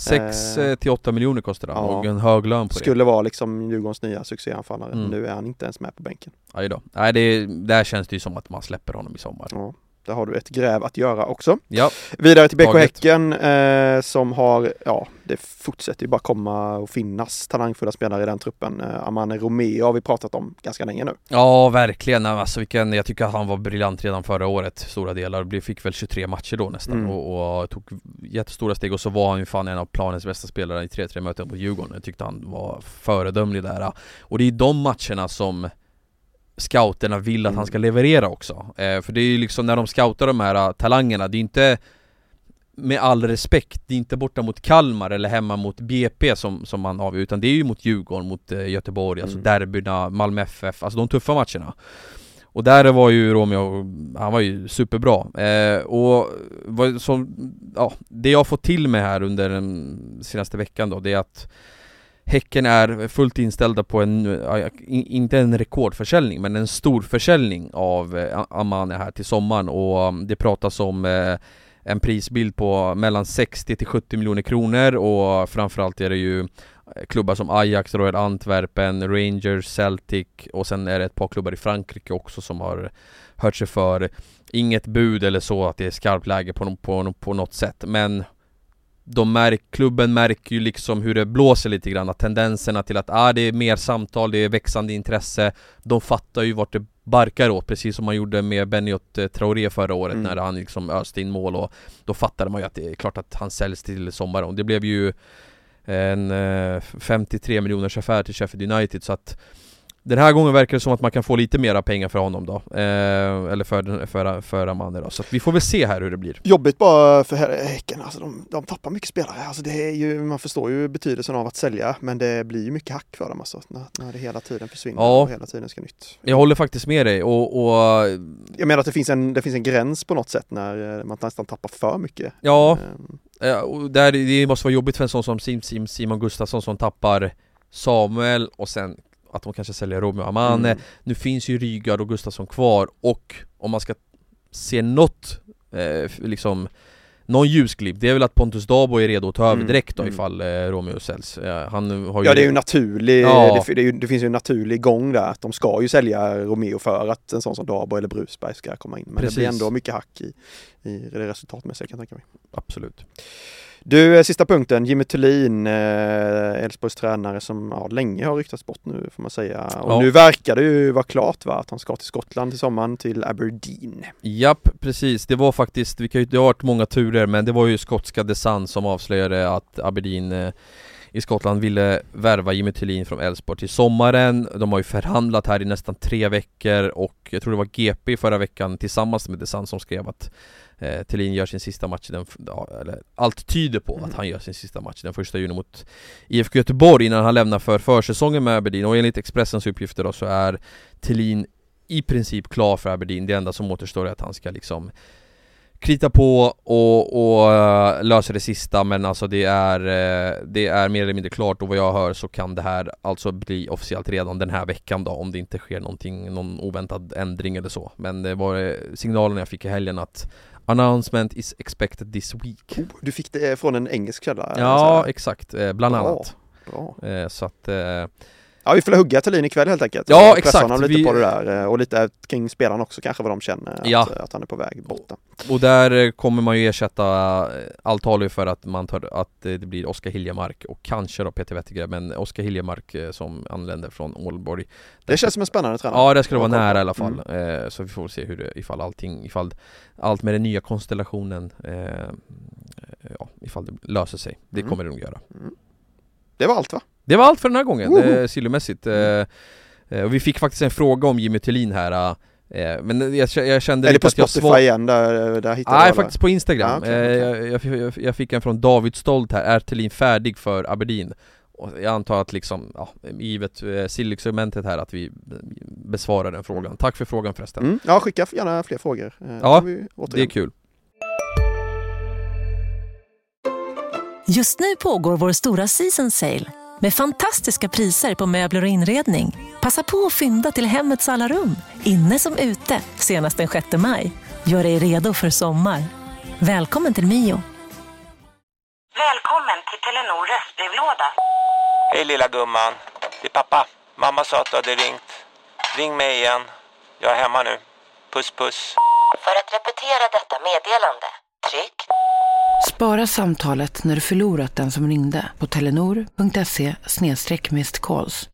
6-8 miljoner kostar han och en hög lön på det. Skulle vara liksom Djurgårdens nya succéanfallare. Nu är han inte ens med på bänken. Aj då. Nej, där känns det ju som att man släpper honom i sommar. Ja, där har du ett gräv att göra också. Ja. Vidare till BK Häcken som har, det fortsätter ju bara komma och finnas talangfulla spelare i den truppen. Amane Romeo har vi pratat om ganska länge nu. Ja, verkligen. Alltså, jag tycker att han var briljant redan förra året, stora delar. Fick väl 23 matcher då nästan och tog jättestora steg och så var han ju fan en av planens bästa spelare i 3-3 möten på Djurgården. Jag tyckte han var föredömlig där. Och det är de matcherna som scouterna vill att han ska leverera också. För det är ju liksom när de scoutar de här talangerna, det är inte, med all respekt, det är inte borta mot Kalmar eller hemma mot BP som man har, utan det är ju mot Djurgården, mot Göteborg, alltså derbyna, Malmö FF, alltså de tuffa matcherna. Och där var ju Romeo, han var ju superbra. Och det jag har fått till mig här under den senaste veckan då, det är att Häcken är fullt inställda på inte en rekordförsäljning, men en stor försäljning av Amane här till sommaren. Och det pratas om en prisbild på mellan 60-70 miljoner kronor. Och framförallt är det ju klubbar som Ajax, Royal Antwerpen, Rangers, Celtic och sen är det ett par klubbar i Frankrike också som har hört sig för. Inget bud eller så att det är skarpt läge på något sätt, men klubben märker ju liksom hur det blåser lite grann, att tendenserna till att det är mer samtal, det är växande intresse. De fattar ju vart det barkar åt, precis som man gjorde med Beniot Traoré förra året när han liksom öste in mål, och då fattade man ju att det är klart att han säljs till sommaren. Det blev ju en 53 miljoners affär till Sheffield United, så att den här gången verkar det som att man kan få lite mera pengar för honom då. Eller för Amane då. Så att vi får väl se här hur det blir. Jobbigt bara för Häcken. Alltså de tappar mycket spelare. Alltså det är ju, man förstår ju betydelsen av att sälja. Men det blir ju mycket hack för dem alltså, när det hela tiden försvinner och hela tiden ska nytt. Jag håller faktiskt med dig. Och jag menar att det finns en gräns på något sätt när man nästan tappar för mycket. Ja, och det måste vara jobbigt för en sån som Simon Gustafsson som tappar Samuel och sen att de kanske säljer Romeo Amane. Nu finns ju Rygaard och Gustafsson kvar, och om man ska se något någon ljusglimt, det är väl att Pontus Dabo är redo att ta över direkt då ifall Romeo säljs. Han har ju... Ja, det är ju naturlig, det finns ju en naturlig gång där att de ska ju sälja Romeo för att en sån som Dabo eller Brusberg ska komma in. Men det blir ändå mycket hack i det resultatmässiga, kan jag tänka mig. Absolut. Du, sista punkten, Jimmy Thulin, Elfsborgs tränare som länge har ryktats bort nu får man säga. Och nu verkar det ju vara klart att han ska till Skottland till sommaren, till Aberdeen. Japp, precis. Det var faktiskt, det har varit många turer, men det var ju skotska The Sun som avslöjade att Aberdeen i Skottland ville värva Jimmy Thulin från Elfsborg till sommaren. De har ju förhandlat här i nästan 3 veckor, och jag tror det var GP förra veckan tillsammans med The Sun som skrev att Thulin gör sin sista match eller allt tyder på att han gör sin sista match den 1 juni mot IFK Göteborg innan han lämnar för försäsongen med Aberdeen. Och enligt Expressens uppgifter då, så är Thulin i princip klar för Aberdeen. Det enda som återstår är att han ska liksom krita på och lösa det sista, men alltså det är mer eller mindre klart, och vad jag hör så kan det här alltså bli officiellt redan den här veckan då, om det inte sker någon oväntad ändring eller så. Men det var signalen jag fick i helgen att announcement is expected this week. Du fick det från en engelsk källa? Ja, exakt, bland annat. Bra. Så att Ja, vi får hugga Thelin ikväll helt enkelt. Ja, och exakt. Honom lite på det där. Och lite kring spelarna också, kanske vad de känner att han är på väg borta. Och där kommer man ju ersätta, allt talar för att att det blir Oskar Hiljemark och kanske då Peter Wettergren, men Oskar Hiljemark som anländer från Ålborg. Det känns som en spännande tränare. Ja, det skulle vara nära i alla fall. Så vi får se hur ifall allt med den nya konstellationen ifall det löser sig. Det kommer det nog göra. Det var allt, va? Det var allt för den här gången, sillomässigt. Och vi fick faktiskt en fråga om Jimmy Thelin här. Men jag kände... Är det på Spotify igen? Där hittade Nej, faktiskt på Instagram. Jag fick en från David Stolt här. Är Thelin färdig för Aberdeen? Och jag antar att liksom, givet sillexperimentet här, att vi besvarar den frågan. Tack för frågan förresten. Ja, skicka gärna fler frågor. Ja, det är kul. Just nu pågår vår stora season sale med fantastiska priser på möbler och inredning. Passa på att fynda till hemmets alla rum, inne som ute, senast den 6 maj. Gör dig redo för sommar. Välkommen till Mio. Välkommen till Telenor röstbrevlåda. Hej lilla gumman, det är pappa. Mamma sa att du hade ringt. Ring mig igen. Jag är hemma nu. Puss puss. För att repetera detta meddelande, tryck. Spara samtalet när du förlorat den som ringde på telenor.se/missed-calls.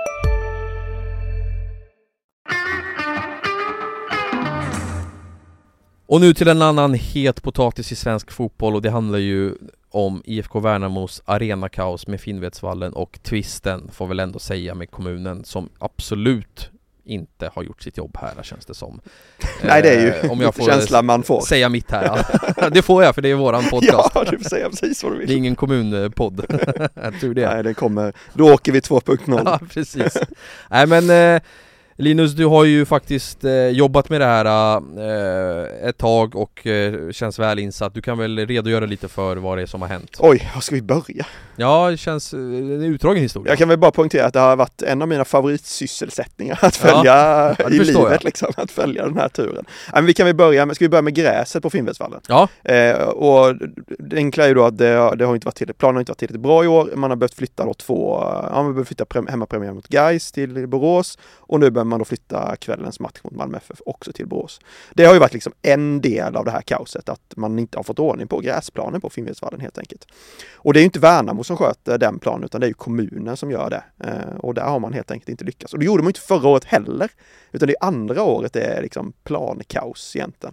Och nu till en annan het potatis i svensk fotboll, och det handlar ju om IFK Värnamos arenakaos med Finnvedsvallen och twisten, får väl ändå säga, med kommunen som absolut inte har gjort sitt jobb här, känns det som. Nej, det är ju om jag får känslan man får säga mitt här. Det får jag, för det är våran podcast. Ja, du får säga precis vad du vill. Det är ingen kommunpodd. Jag tror det. Nej, det kommer. Då åker vi 2.0. Ja, precis. Nej, men Linus, du har ju faktiskt jobbat med det här ett tag och känns väl insatt. Du kan väl redogöra lite för vad det är som har hänt? Oj, var ska vi börja? Ja, det känns en utdragen historia. Jag kan väl bara poängtera att det har varit en av mina favoritsysselsättningar att följa i livet, liksom, att följa den här turen. Men vi kan väl börja, ska vi börja med gräset på Finnvedsvallen? Ja. Och det enkla är ju då att det har inte varit tillräckligt, planen har inte varit tillräckligt bra i år. Man har behövt flytta då man har behövt flytta hemmapremiär mot Gais till Borås, och nu behöver man då flytta kvällens match mot Malmö FF också till Borås. Det har ju varit liksom en del av det här kaoset, att man inte har fått ordning på gräsplanen på Finnvedsvallen helt enkelt. Och det är ju inte Värnamo som sköter den planen, utan det är ju kommunen som gör det. Och där har man helt enkelt inte lyckats. Och det gjorde man inte förra året heller, utan det är andra året det är liksom plankaos egentligen.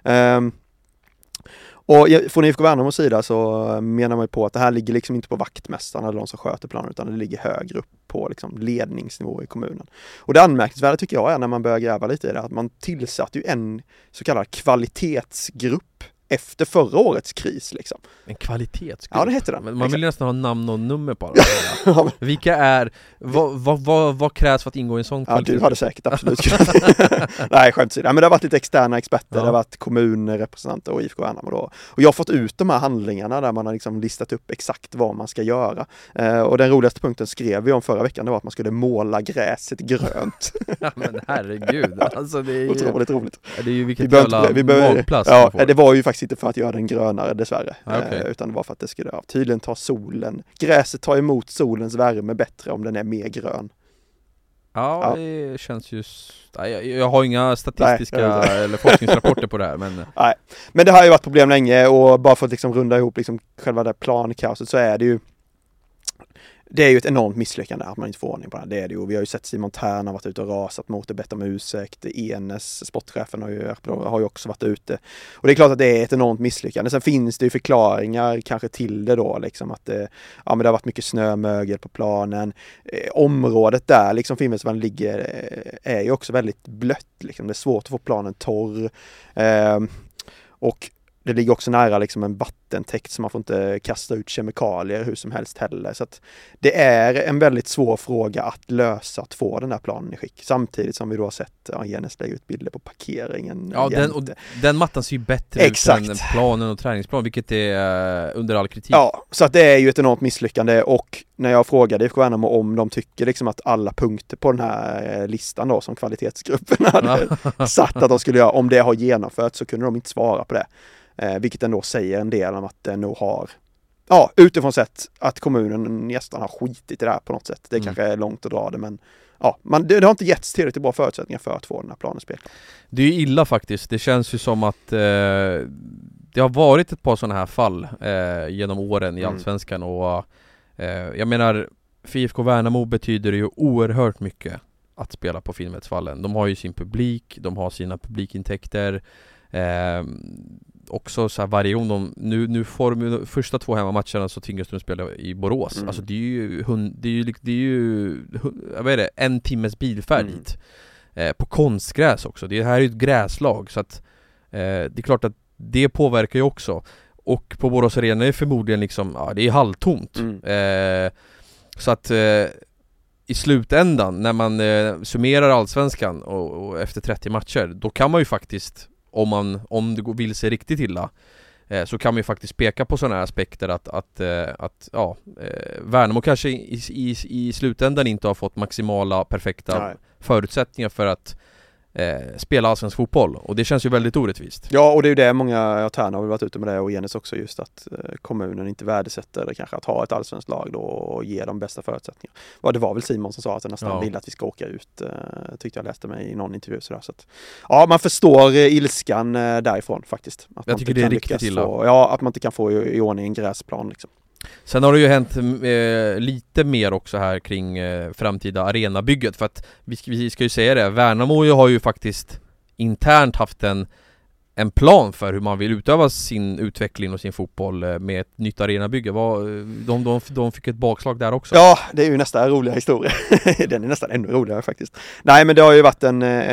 Och från IFK Värnamos sida så menar man ju på att det här ligger liksom inte på vaktmästarna eller de som sköter planen, utan det ligger högre upp på liksom ledningsnivå i kommunen. Och det anmärkningsvärda tycker jag är, när man börjar gräva lite i det, att man tillsatte ju en så kallad kvalitetsgrupp efter förra årets kris liksom. En kvalitetsgrupp? Ja, det heter den. Men man vill nästan ha namn och nummer på det. Vilka är, vad krävs för att ingå i en sån kvalitet? Ja, du hade säkert absolut. Nej, skämt men det har varit lite externa experter, det har varit kommunrepresentanter och IFK Värnamo då. Och jag har fått ut de här handlingarna där man har liksom listat upp exakt vad man ska göra. Och den roligaste punkten skrev vi om förra veckan, det var att man skulle måla gräset grönt. Ja, men herregud. Alltså, det är ju otroligt roligt. Det är ju vilket jävla magplats. Ja, det var ju faktiskt inte för att göra den grönare dessvärre, okay. Utan det var för att det skulle tydligen ta solen. Gräset tar emot solens värme bättre om den är mer grön. Ja, det känns ju... Jag har inga statistiska eller forskningsrapporter på det här. Nej, men det har ju varit problem länge, och bara för att liksom runda ihop liksom själva det plankaoset, så är det ju... Det är ju ett enormt misslyckande att man inte får ordning på det. Det är det ju. Vi har ju sett Simon Tern har varit ute och rasat mot det, bett om ursäkt. Enes, sportchefen, har ju också varit ute. Och det är klart att det är ett enormt misslyckande. Sen finns det ju förklaringar kanske till det då. Liksom att men det har varit mycket snömögel på planen. Området där liksom Finnvedsvallen ligger är ju också väldigt blött. Liksom. Det är svårt att få planen torr. Och det ligger också nära liksom en vattentäkt, så man får inte kasta ut kemikalier hur som helst heller. Så att det är en väldigt svår fråga att lösa, att få den här planen i skick. Samtidigt som vi då har sett Jens lägga ut bilder på parkeringen. Ja, den mattan ser ju bättre ut än planen och träningsplan, vilket är under all kritik. Ja, så att det är ju ett enormt misslyckande. Och när jag frågade IFK Värnamo om de tycker liksom att alla punkter på den här listan då, som kvalitetsgruppen hade satt att de skulle göra, om det har genomförts, så kunde de inte svara på det. Vilket ändå säger en del om att det nog har utifrån sett att kommunen nästan har skitit i det här på något sätt. Det kanske är långt att dra det, men det har inte getts tillräckligt bra förutsättningar för att få den här planen spelad. Det är ju illa faktiskt. Det känns ju som att det har varit ett par sådana här fall genom åren i Allsvenskan och jag menar, för IFK Värnamo betyder det ju oerhört mycket att spela på Finnvedsvallen. De har ju sin publik, de har sina publikintäkter. Också så här varje gång nu får de första 2 hemmamatcherna så tvingas de spela i Borås. Alltså det är ju vad är det, 1 timmes bilfärd dit. På konstgräs också. Det här är ju ett gräslag så att det är klart att det påverkar ju också. Och på Borås Arena är förmodligen liksom, det är halvtomt. Så att i slutändan när man summerar Allsvenskan och efter 30 matcher, då kan man ju faktiskt, om det vill sig riktigt illa, så kan man ju faktiskt peka på sådana här aspekter att Värnamo kanske i slutändan inte har fått maximala perfekta förutsättningar för att spela allsvensk fotboll, och det känns ju väldigt orättvist. Ja, och det är ju det många, Tärna har varit ute med det, och Genis också, just att kommunen inte värdesätter kanske att ha ett allsvenskt lag då och ge de bästa förutsättningar. Det var väl Simon som sa att han nästan vill att vi ska åka ut, tyckte jag läste mig i någon intervju sådär. Så att, man förstår ilskan därifrån faktiskt. Att jag tycker det är riktigt illa. Att man inte kan få i ordning en gräsplan liksom. Sen har det ju hänt lite mer också här kring framtida arenabygget, för att vi ska ju säga det, Värnamo har ju faktiskt internt haft en plan för hur man vill utöva sin utveckling och sin fotboll med ett nytt arenabygge. De fick ett bakslag där också. Ja, det är ju nästan en rolig historia. Den är nästan ännu roligare faktiskt. Nej, men det har ju varit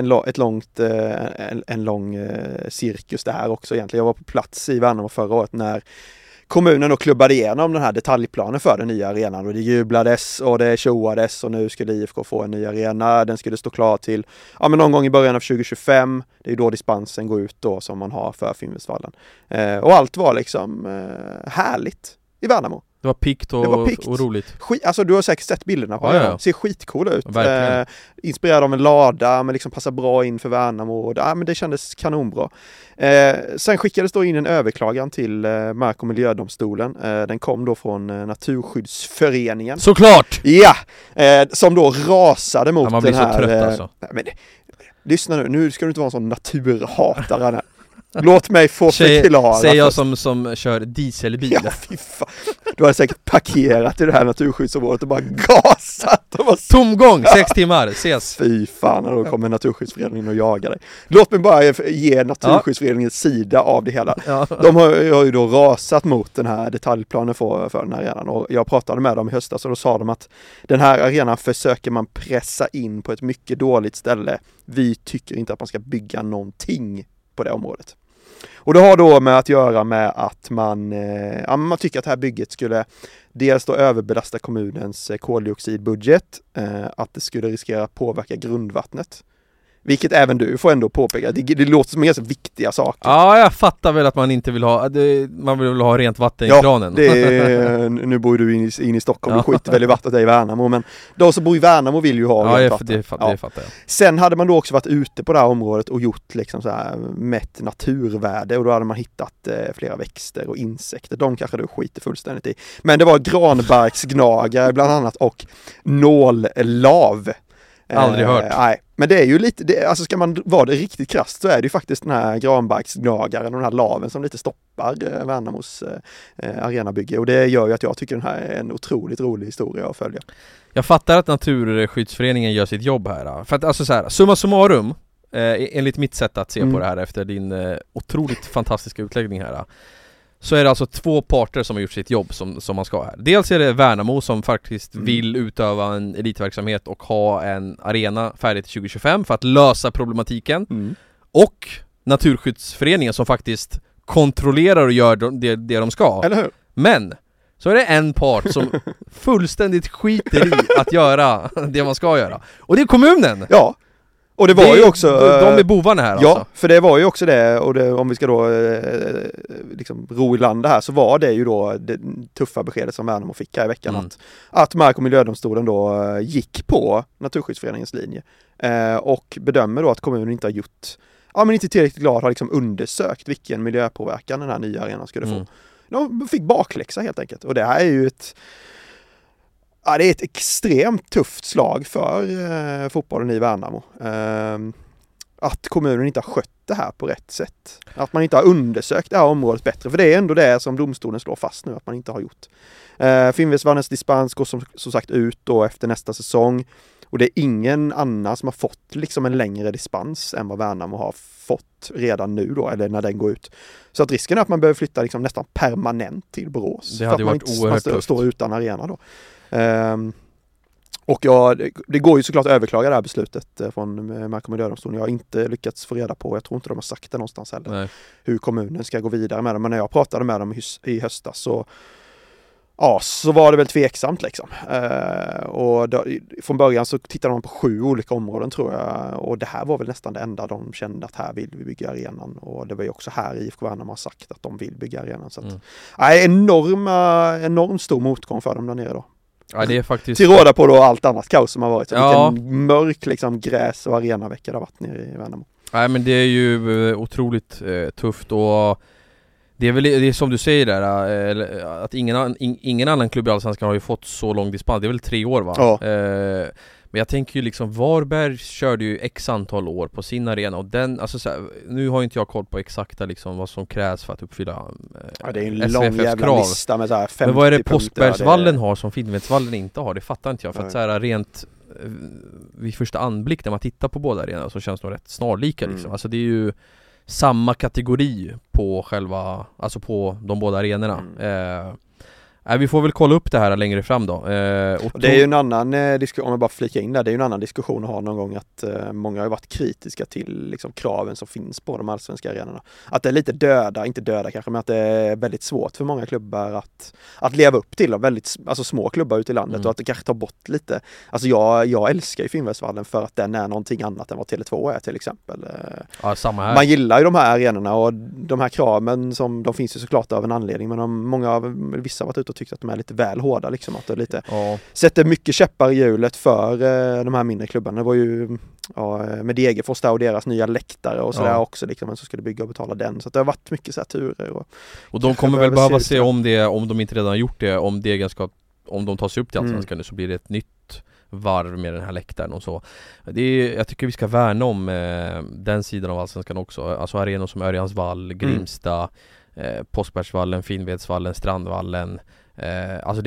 en lång cirkus det här också egentligen. Jag var på plats i Värnamo förra året när kommunen då klubbade igenom den här detaljplanen för den nya arenan, och det jublades och det tjoades, och nu skulle IFK få en ny arena. Den skulle stå klar till någon gång i början av 2025. Det är då dispensen går ut då som man har för Finnvedsvallen. Och allt var liksom härligt i Värnamo. Det var pickt och roligt. Alltså du har säkert sett bilderna på det. Ser skitcoola ut. Inspirerad av en lada, men liksom passar bra in för Värnamo. Men det kändes kanonbra. Sen skickades då in en överklagan till Mark- och miljödomstolen. Den kom då från Naturskyddsföreningen. Såklart! Ja! Som då rasade mot man blir den här... så trött alltså. Lyssna nu ska du inte vara en sån naturhatare. Låt mig få förklara. Säger jag som kör dieselbil. Ja, fy fan. Du har säkert parkerat i det här naturskyddsområdet och bara gasat. Tomgång, 6 timmar, ses. Fy fan, då kommer Naturskyddsföreningen och jagar dig. Låt mig bara ge Naturskyddsföreningens sida av det hela. Ja. De har ju då rasat mot den här detaljplanen för den här arenan. Och jag pratade med dem i höstas, och då sa de att den här arenan försöker man pressa in på ett mycket dåligt ställe. Vi tycker inte att man ska bygga någonting på det området. Och det har då med att göra med att man tycker att det här bygget skulle dels då överbelasta kommunens koldioxidbudget, att det skulle riskera att påverka grundvattnet. Vilket även du får ändå påpeka. Det låter som ganska viktiga saker. Ja, jag fattar väl att man inte vill ha man vill ha rent vatten i kranen. Nu bor du in i Stockholm och skiter väl i vattnet där i Värnamo, men de som bor i Värnamo vill ju ha rent vatten. Det fattar jag. Sen hade man då också varit ute på det här området och gjort liksom så här mätt naturvärde, och då hade man hittat flera växter och insekter. De kanske du skiter fullständigt i. Men det var granbarksgnagare bland annat och nållav. Aldrig hört. Nej, men det är ju lite, alltså ska man vara det riktigt krasst så är det ju faktiskt den här granbarksgnagaren och den här laven som lite stoppar Värnamos arenabygge, och det gör ju att jag tycker den här är en otroligt rolig historia att följa. Jag fattar att Naturskyddsföreningen gör sitt jobb här. För att alltså så här, summa summarum, enligt mitt sätt att se på det här efter din otroligt fantastiska utläggning här, så är det alltså 2 parter som har gjort sitt jobb som man ska här. Dels är det Värnamo som faktiskt vill utöva en elitverksamhet och ha en arena färdig till 2025 för att lösa problematiken. Och Naturskyddsföreningen som faktiskt kontrollerar och gör det de ska. Eller hur? Men så är det en part som fullständigt skiter i att göra det man ska göra. Och det är kommunen! Ja. Och det var ju också... De är bovarna här ja, alltså. För det var ju också det, och om vi ska då liksom ro i land det här, så var det ju då det tuffa beskedet som Värnamo fick här i veckan, att Mark- och miljödomstolen då gick på Naturskyddsföreningens linje och bedömer då att kommunen inte har gjort, men inte tillräckligt glad, har liksom undersökt vilken miljöpåverkan den här nya arenan skulle få. de fick bakläxa helt enkelt. Och det här är ju det är ett extremt tufft slag för fotbollen i Värnamo. Att kommunen inte har skött det här på rätt sätt. Att man inte har undersökt det här området bättre. För det är ändå det som domstolen slår fast nu, att man inte har gjort. Finnvedsvallens dispens går som sagt ut då efter nästa säsong. Och det är ingen annan som har fått liksom en längre dispens än vad Värnamo har fått redan nu då, eller när den går ut. Så att risken är att man behöver flytta liksom nästan permanent till Borås. Det hade varit oerhört tufft. Står utan arena då. Och det går ju såklart att överklaga det här beslutet från Mark- och miljödomstolen. Jag har inte lyckats få reda på, jag tror inte de har sagt det någonstans heller, hur kommunen ska gå vidare med det. Men när jag pratade med dem i höstas så var det väl tveksamt liksom. Och från början så tittade man på 7 olika områden tror jag. Och det här var väl nästan det enda de kände att här vill vi bygga arenan. Och det var ju också här IFK Värnamo har sagt att de vill bygga arenan. Så att, enormt stor motgång för dem där nere då. Ja, det är faktiskt... Till råda på då allt annat kaos som har varit. Så vilken mörk liksom, gräs- och arenavecka det har varit nere i Värnamo. Nej, men det är ju otroligt tufft och det är som du säger där att ingen annan klubb i Allsvenskan har ju fått så lång dispens. Det är väl 3 år va? Ja. Men jag tänker ju liksom Varberg körde ju x antal år på sin arena och den, alltså så här, nu har inte jag koll på exakta liksom vad som krävs för att uppfylla det är en lång jävla lista med så här 50. Men vad är det Påskbergsvallen har som Finnvedsvallen inte har? Det fattar inte jag, för att så här rent vid första anblick när man tittar på båda arenorna så känns de rätt snarlika liksom. Alltså det är ju samma kategori på själva, alltså på de båda arenorna. Vi får väl kolla upp det här längre fram då. Och det är ju en annan diskussion, om jag bara flika in där, det är ju en annan diskussion att ha någon gång att många har ju varit kritiska till liksom, kraven som finns på de allsvenska arenorna. Att det är lite inte döda kanske, men att det är väldigt svårt för många klubbar att leva upp till dem, väldigt alltså, små klubbar ute i landet och att det kanske tar bort lite. Alltså jag älskar ju Finnvedsvallen för att den är någonting annat än vad Tele2 är till exempel. Ja, samma här. Man gillar ju de här arenorna och de här kraven som de finns ju såklart av en anledning, men vissa har varit ute och tyckt att de är lite väl hårda liksom, att det lite sätter mycket käppar i hjulet för de här mindre klubbarna. Det var ju med Degerfors där och deras nya läktare och sådär också liksom, men så skulle bygga och betala den, så att det har varit mycket så här turer och de kommer väl behöva se om det, om de inte redan har gjort det, om de tar sig upp till Allsvenskan nu, så blir det ett nytt varv med den här läktaren och så. Jag tycker vi ska värna om den sidan av Allsvenskan också, alltså arenor som Örjansvall, Grimsta, Påskbergsvallen, Finnvedsvallen, Strandvallen. Alltså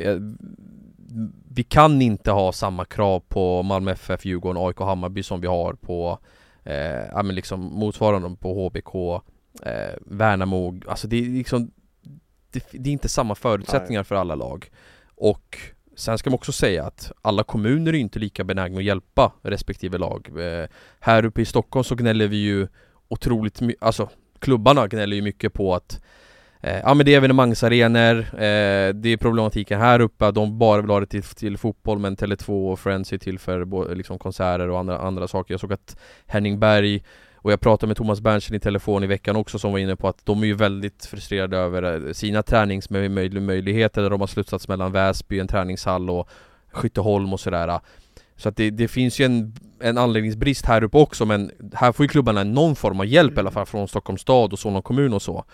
vi kan inte ha samma krav på Malmö FF, Djurgården, AIK, Hammarby som vi har på men liksom motsvarande på HBK, Värnamo. Alltså det är liksom det är inte samma förutsättningar för alla lag. Och sen ska man också säga att alla kommuner är inte lika benägna att hjälpa respektive lag. Här uppe i Stockholm så gnäller vi ju otroligt mycket, alltså klubbarna gnäller ju mycket på att men det är evenemangsarenor, det är problematiken här uppe, de bara vill ha det till fotboll, men Tele2 och Friends är till för liksom konserter och andra saker. Jag såg att Henning Berg, och jag pratade med Thomas Berntsen i telefon i veckan också, som var inne på att de är ju väldigt frustrerade över sina träningsmöjligheter, där de har slutsats mellan Väsby, en träningshall, och Skytteholm och sådär. Så att det finns ju en anläggningsbrist här uppe också, men här får ju klubbarna någon form av hjälp i alla fall från Stockholms stad och Solna kommun och så.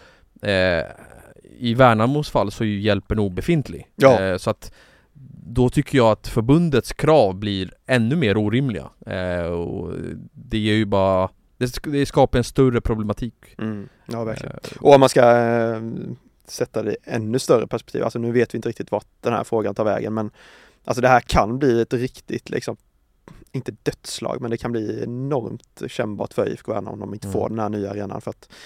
I Värnamos fall så är ju hjälpen obefintlig. Så att då tycker jag att förbundets krav blir ännu mer orimliga. Och det är ju bara, det skapar en större problematik. Ja, verkligen. Och om man ska sätta det i ännu större perspektiv, alltså nu vet vi inte riktigt vart den här frågan tar vägen, men alltså det här kan bli ett riktigt liksom, inte dödslag, men det kan bli enormt kännbart för IFK Värnamo om de inte får den här nya arenan, för att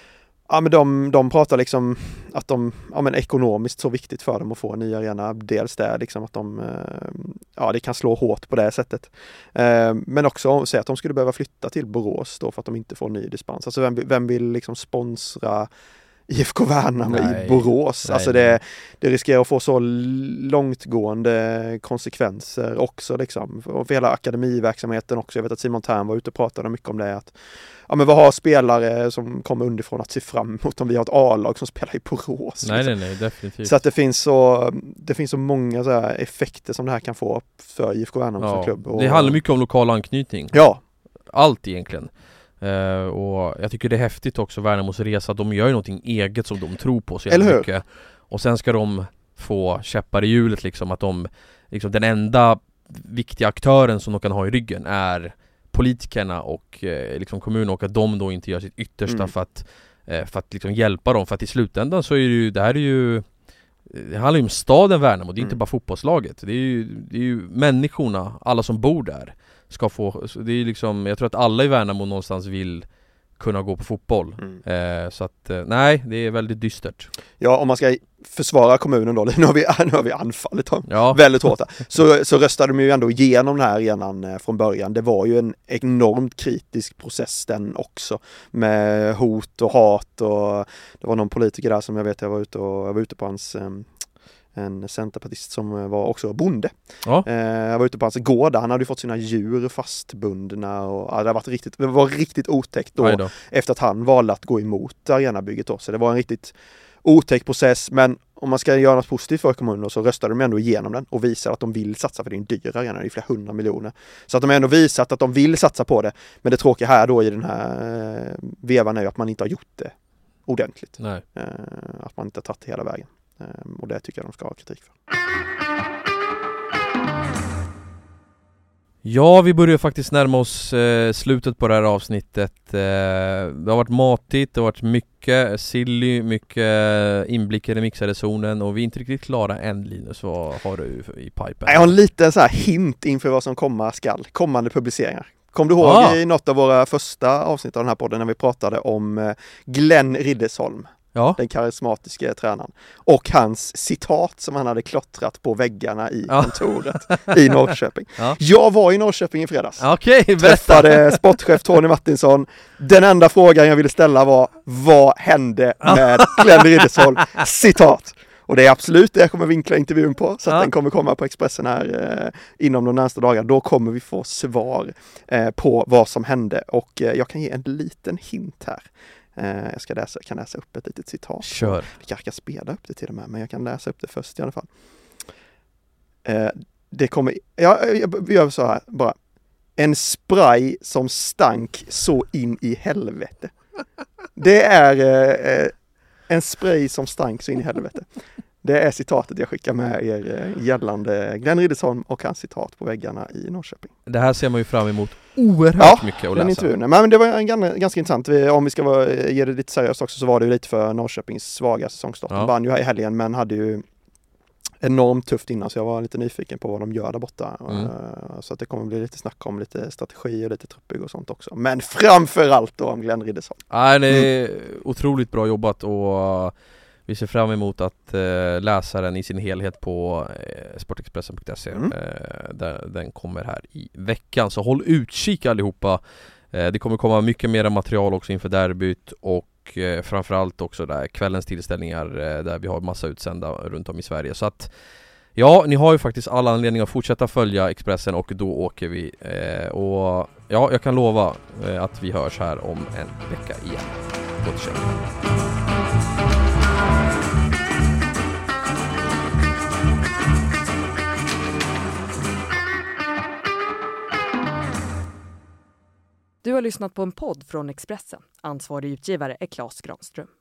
men de pratar liksom att men ekonomiskt så viktigt för dem att få en ny arena. Dels det liksom att det kan slå hårt på det sättet. Men också säga att de skulle behöva flytta till Borås då för att de inte får ny dispens. Alltså vem vill liksom sponsra IFK Värnamo i Borås? Alltså det riskerar att få så långtgående konsekvenser också liksom. Och för hela akademiverksamheten också. Jag vet att Simon Tern var ute och pratade mycket om det, att men vad har spelare som kommer underifrån att se fram emot om vi har ett A-lag som spelar i Borås? Nej, definitivt. Så att det finns så många så här effekter som det här kan få för IFK Värnamo som klubb. Det handlar mycket om lokal anknytning. Ja. Allt egentligen. Och jag tycker det är häftigt också, Värnamos resa. De gör ju någonting eget som de tror på så jävla mycket. Och sen ska de få käppar i hjulet liksom, att de liksom, den enda viktiga aktören som de kan ha i ryggen är politikerna och liksom kommunen, och att de då inte gör sitt yttersta för att liksom hjälpa dem. För att i slutändan så är det ju det handlar ju om staden Värnamo, det är inte bara fotbollslaget. Det är ju människorna, alla som bor där ska få, det är liksom, jag tror att alla i Värnamo någonstans vill kunna gå på fotboll. Så att nej, det är väldigt dystert. Ja, om man ska försvara kommunen då, nu har vi anfallit dem väldigt hårt här. Så röstade de ju ändå igenom den här arenan från början. Det var ju en enormt kritisk process den också, med hot och hat, och det var någon politiker där som jag vet, jag var ute på hans en centerpartist som var också bonde. Jag var ute på hans gård där. Han hade ju fått sina djur fastbundna och det var riktigt otäckt då, efter att han valde att gå emot arenabygget då. Så det var en riktigt otäck process, men om man ska göra något positivt för kommunen så röstade de ändå igenom den och visar att de vill satsa, för det är en dyr arena, det är flera 100 miljoner. Så att de har ändå visat att de vill satsa på det, men det tråkiga här då i den här vevan är ju att man inte har gjort det ordentligt. Nej. Att man inte har tagit det hela vägen. Och det tycker jag de ska ha kritik för. Ja, vi börjar faktiskt närma oss slutet på det här avsnittet. Det har varit matigt, det har varit mycket silly, mycket inblickar i mixade zonen, och vi är inte riktigt klara än. Linus, vad har du i pipen? Jag har en liten så här hint inför vad som kommande publiceringar. Kom du ihåg i något av våra första avsnitt av den här podden när vi pratade om Glenn Riddersholm? Den karismatiska tränaren. Och hans citat som han hade klottrat på väggarna i kontoret i Norrköping. Jag var i Norrköping i fredags. Träffade sportchef Tony Martinsson. Den enda frågan jag ville ställa var: vad hände med Glenn Riddersholm? Citat. Och det är absolut det jag kommer vinkla intervjun på. Så att den kommer komma på Expressen här inom de närmaste dagarna. Då kommer vi få svar på vad som hände. Och jag kan ge en liten hint här. Jag kan läsa upp ett litet citat. Kör. Vi kanske kan spela upp det till och med, men jag kan läsa upp det först i alla fall. Det kommer... vi gör så här bara. En spray som stank så in i helvete. Det är en spray som stank så in i helvete. Det är citatet jag skickar med er gällande Glenn Riddersholm och hans citat på väggarna i Norrköping. Det här ser man ju fram emot oerhört mycket att läsa. Intervjun. Men det var ganska intressant. Om vi ska ge det lite seriöst också, så var det ju lite för Norrköpings svaga säsongstart. De vann ju här i helgen, men hade ju enormt tufft innan, så jag var lite nyfiken på vad de gör där borta. Så att det kommer bli lite snack om lite strategi och lite truppbygg och sånt också. Men framförallt då om Glenn Riddersholm. Det är otroligt bra jobbat, och vi ser fram emot att läsa den i sin helhet på sportexpressen.se. Den kommer här i veckan, så håll utkik allihopa. Det kommer komma mycket mer material också inför derbyt, och framförallt också där kvällens tillställningar där vi har massa utsända runt om i Sverige. Så att ni har ju faktiskt alla anledningar att fortsätta följa Expressen, och då åker vi. Och jag kan lova att vi hörs här om en vecka igen. Gott känn. Du har lyssnat på en podd från Expressen. Ansvarig utgivare är Claes Granström.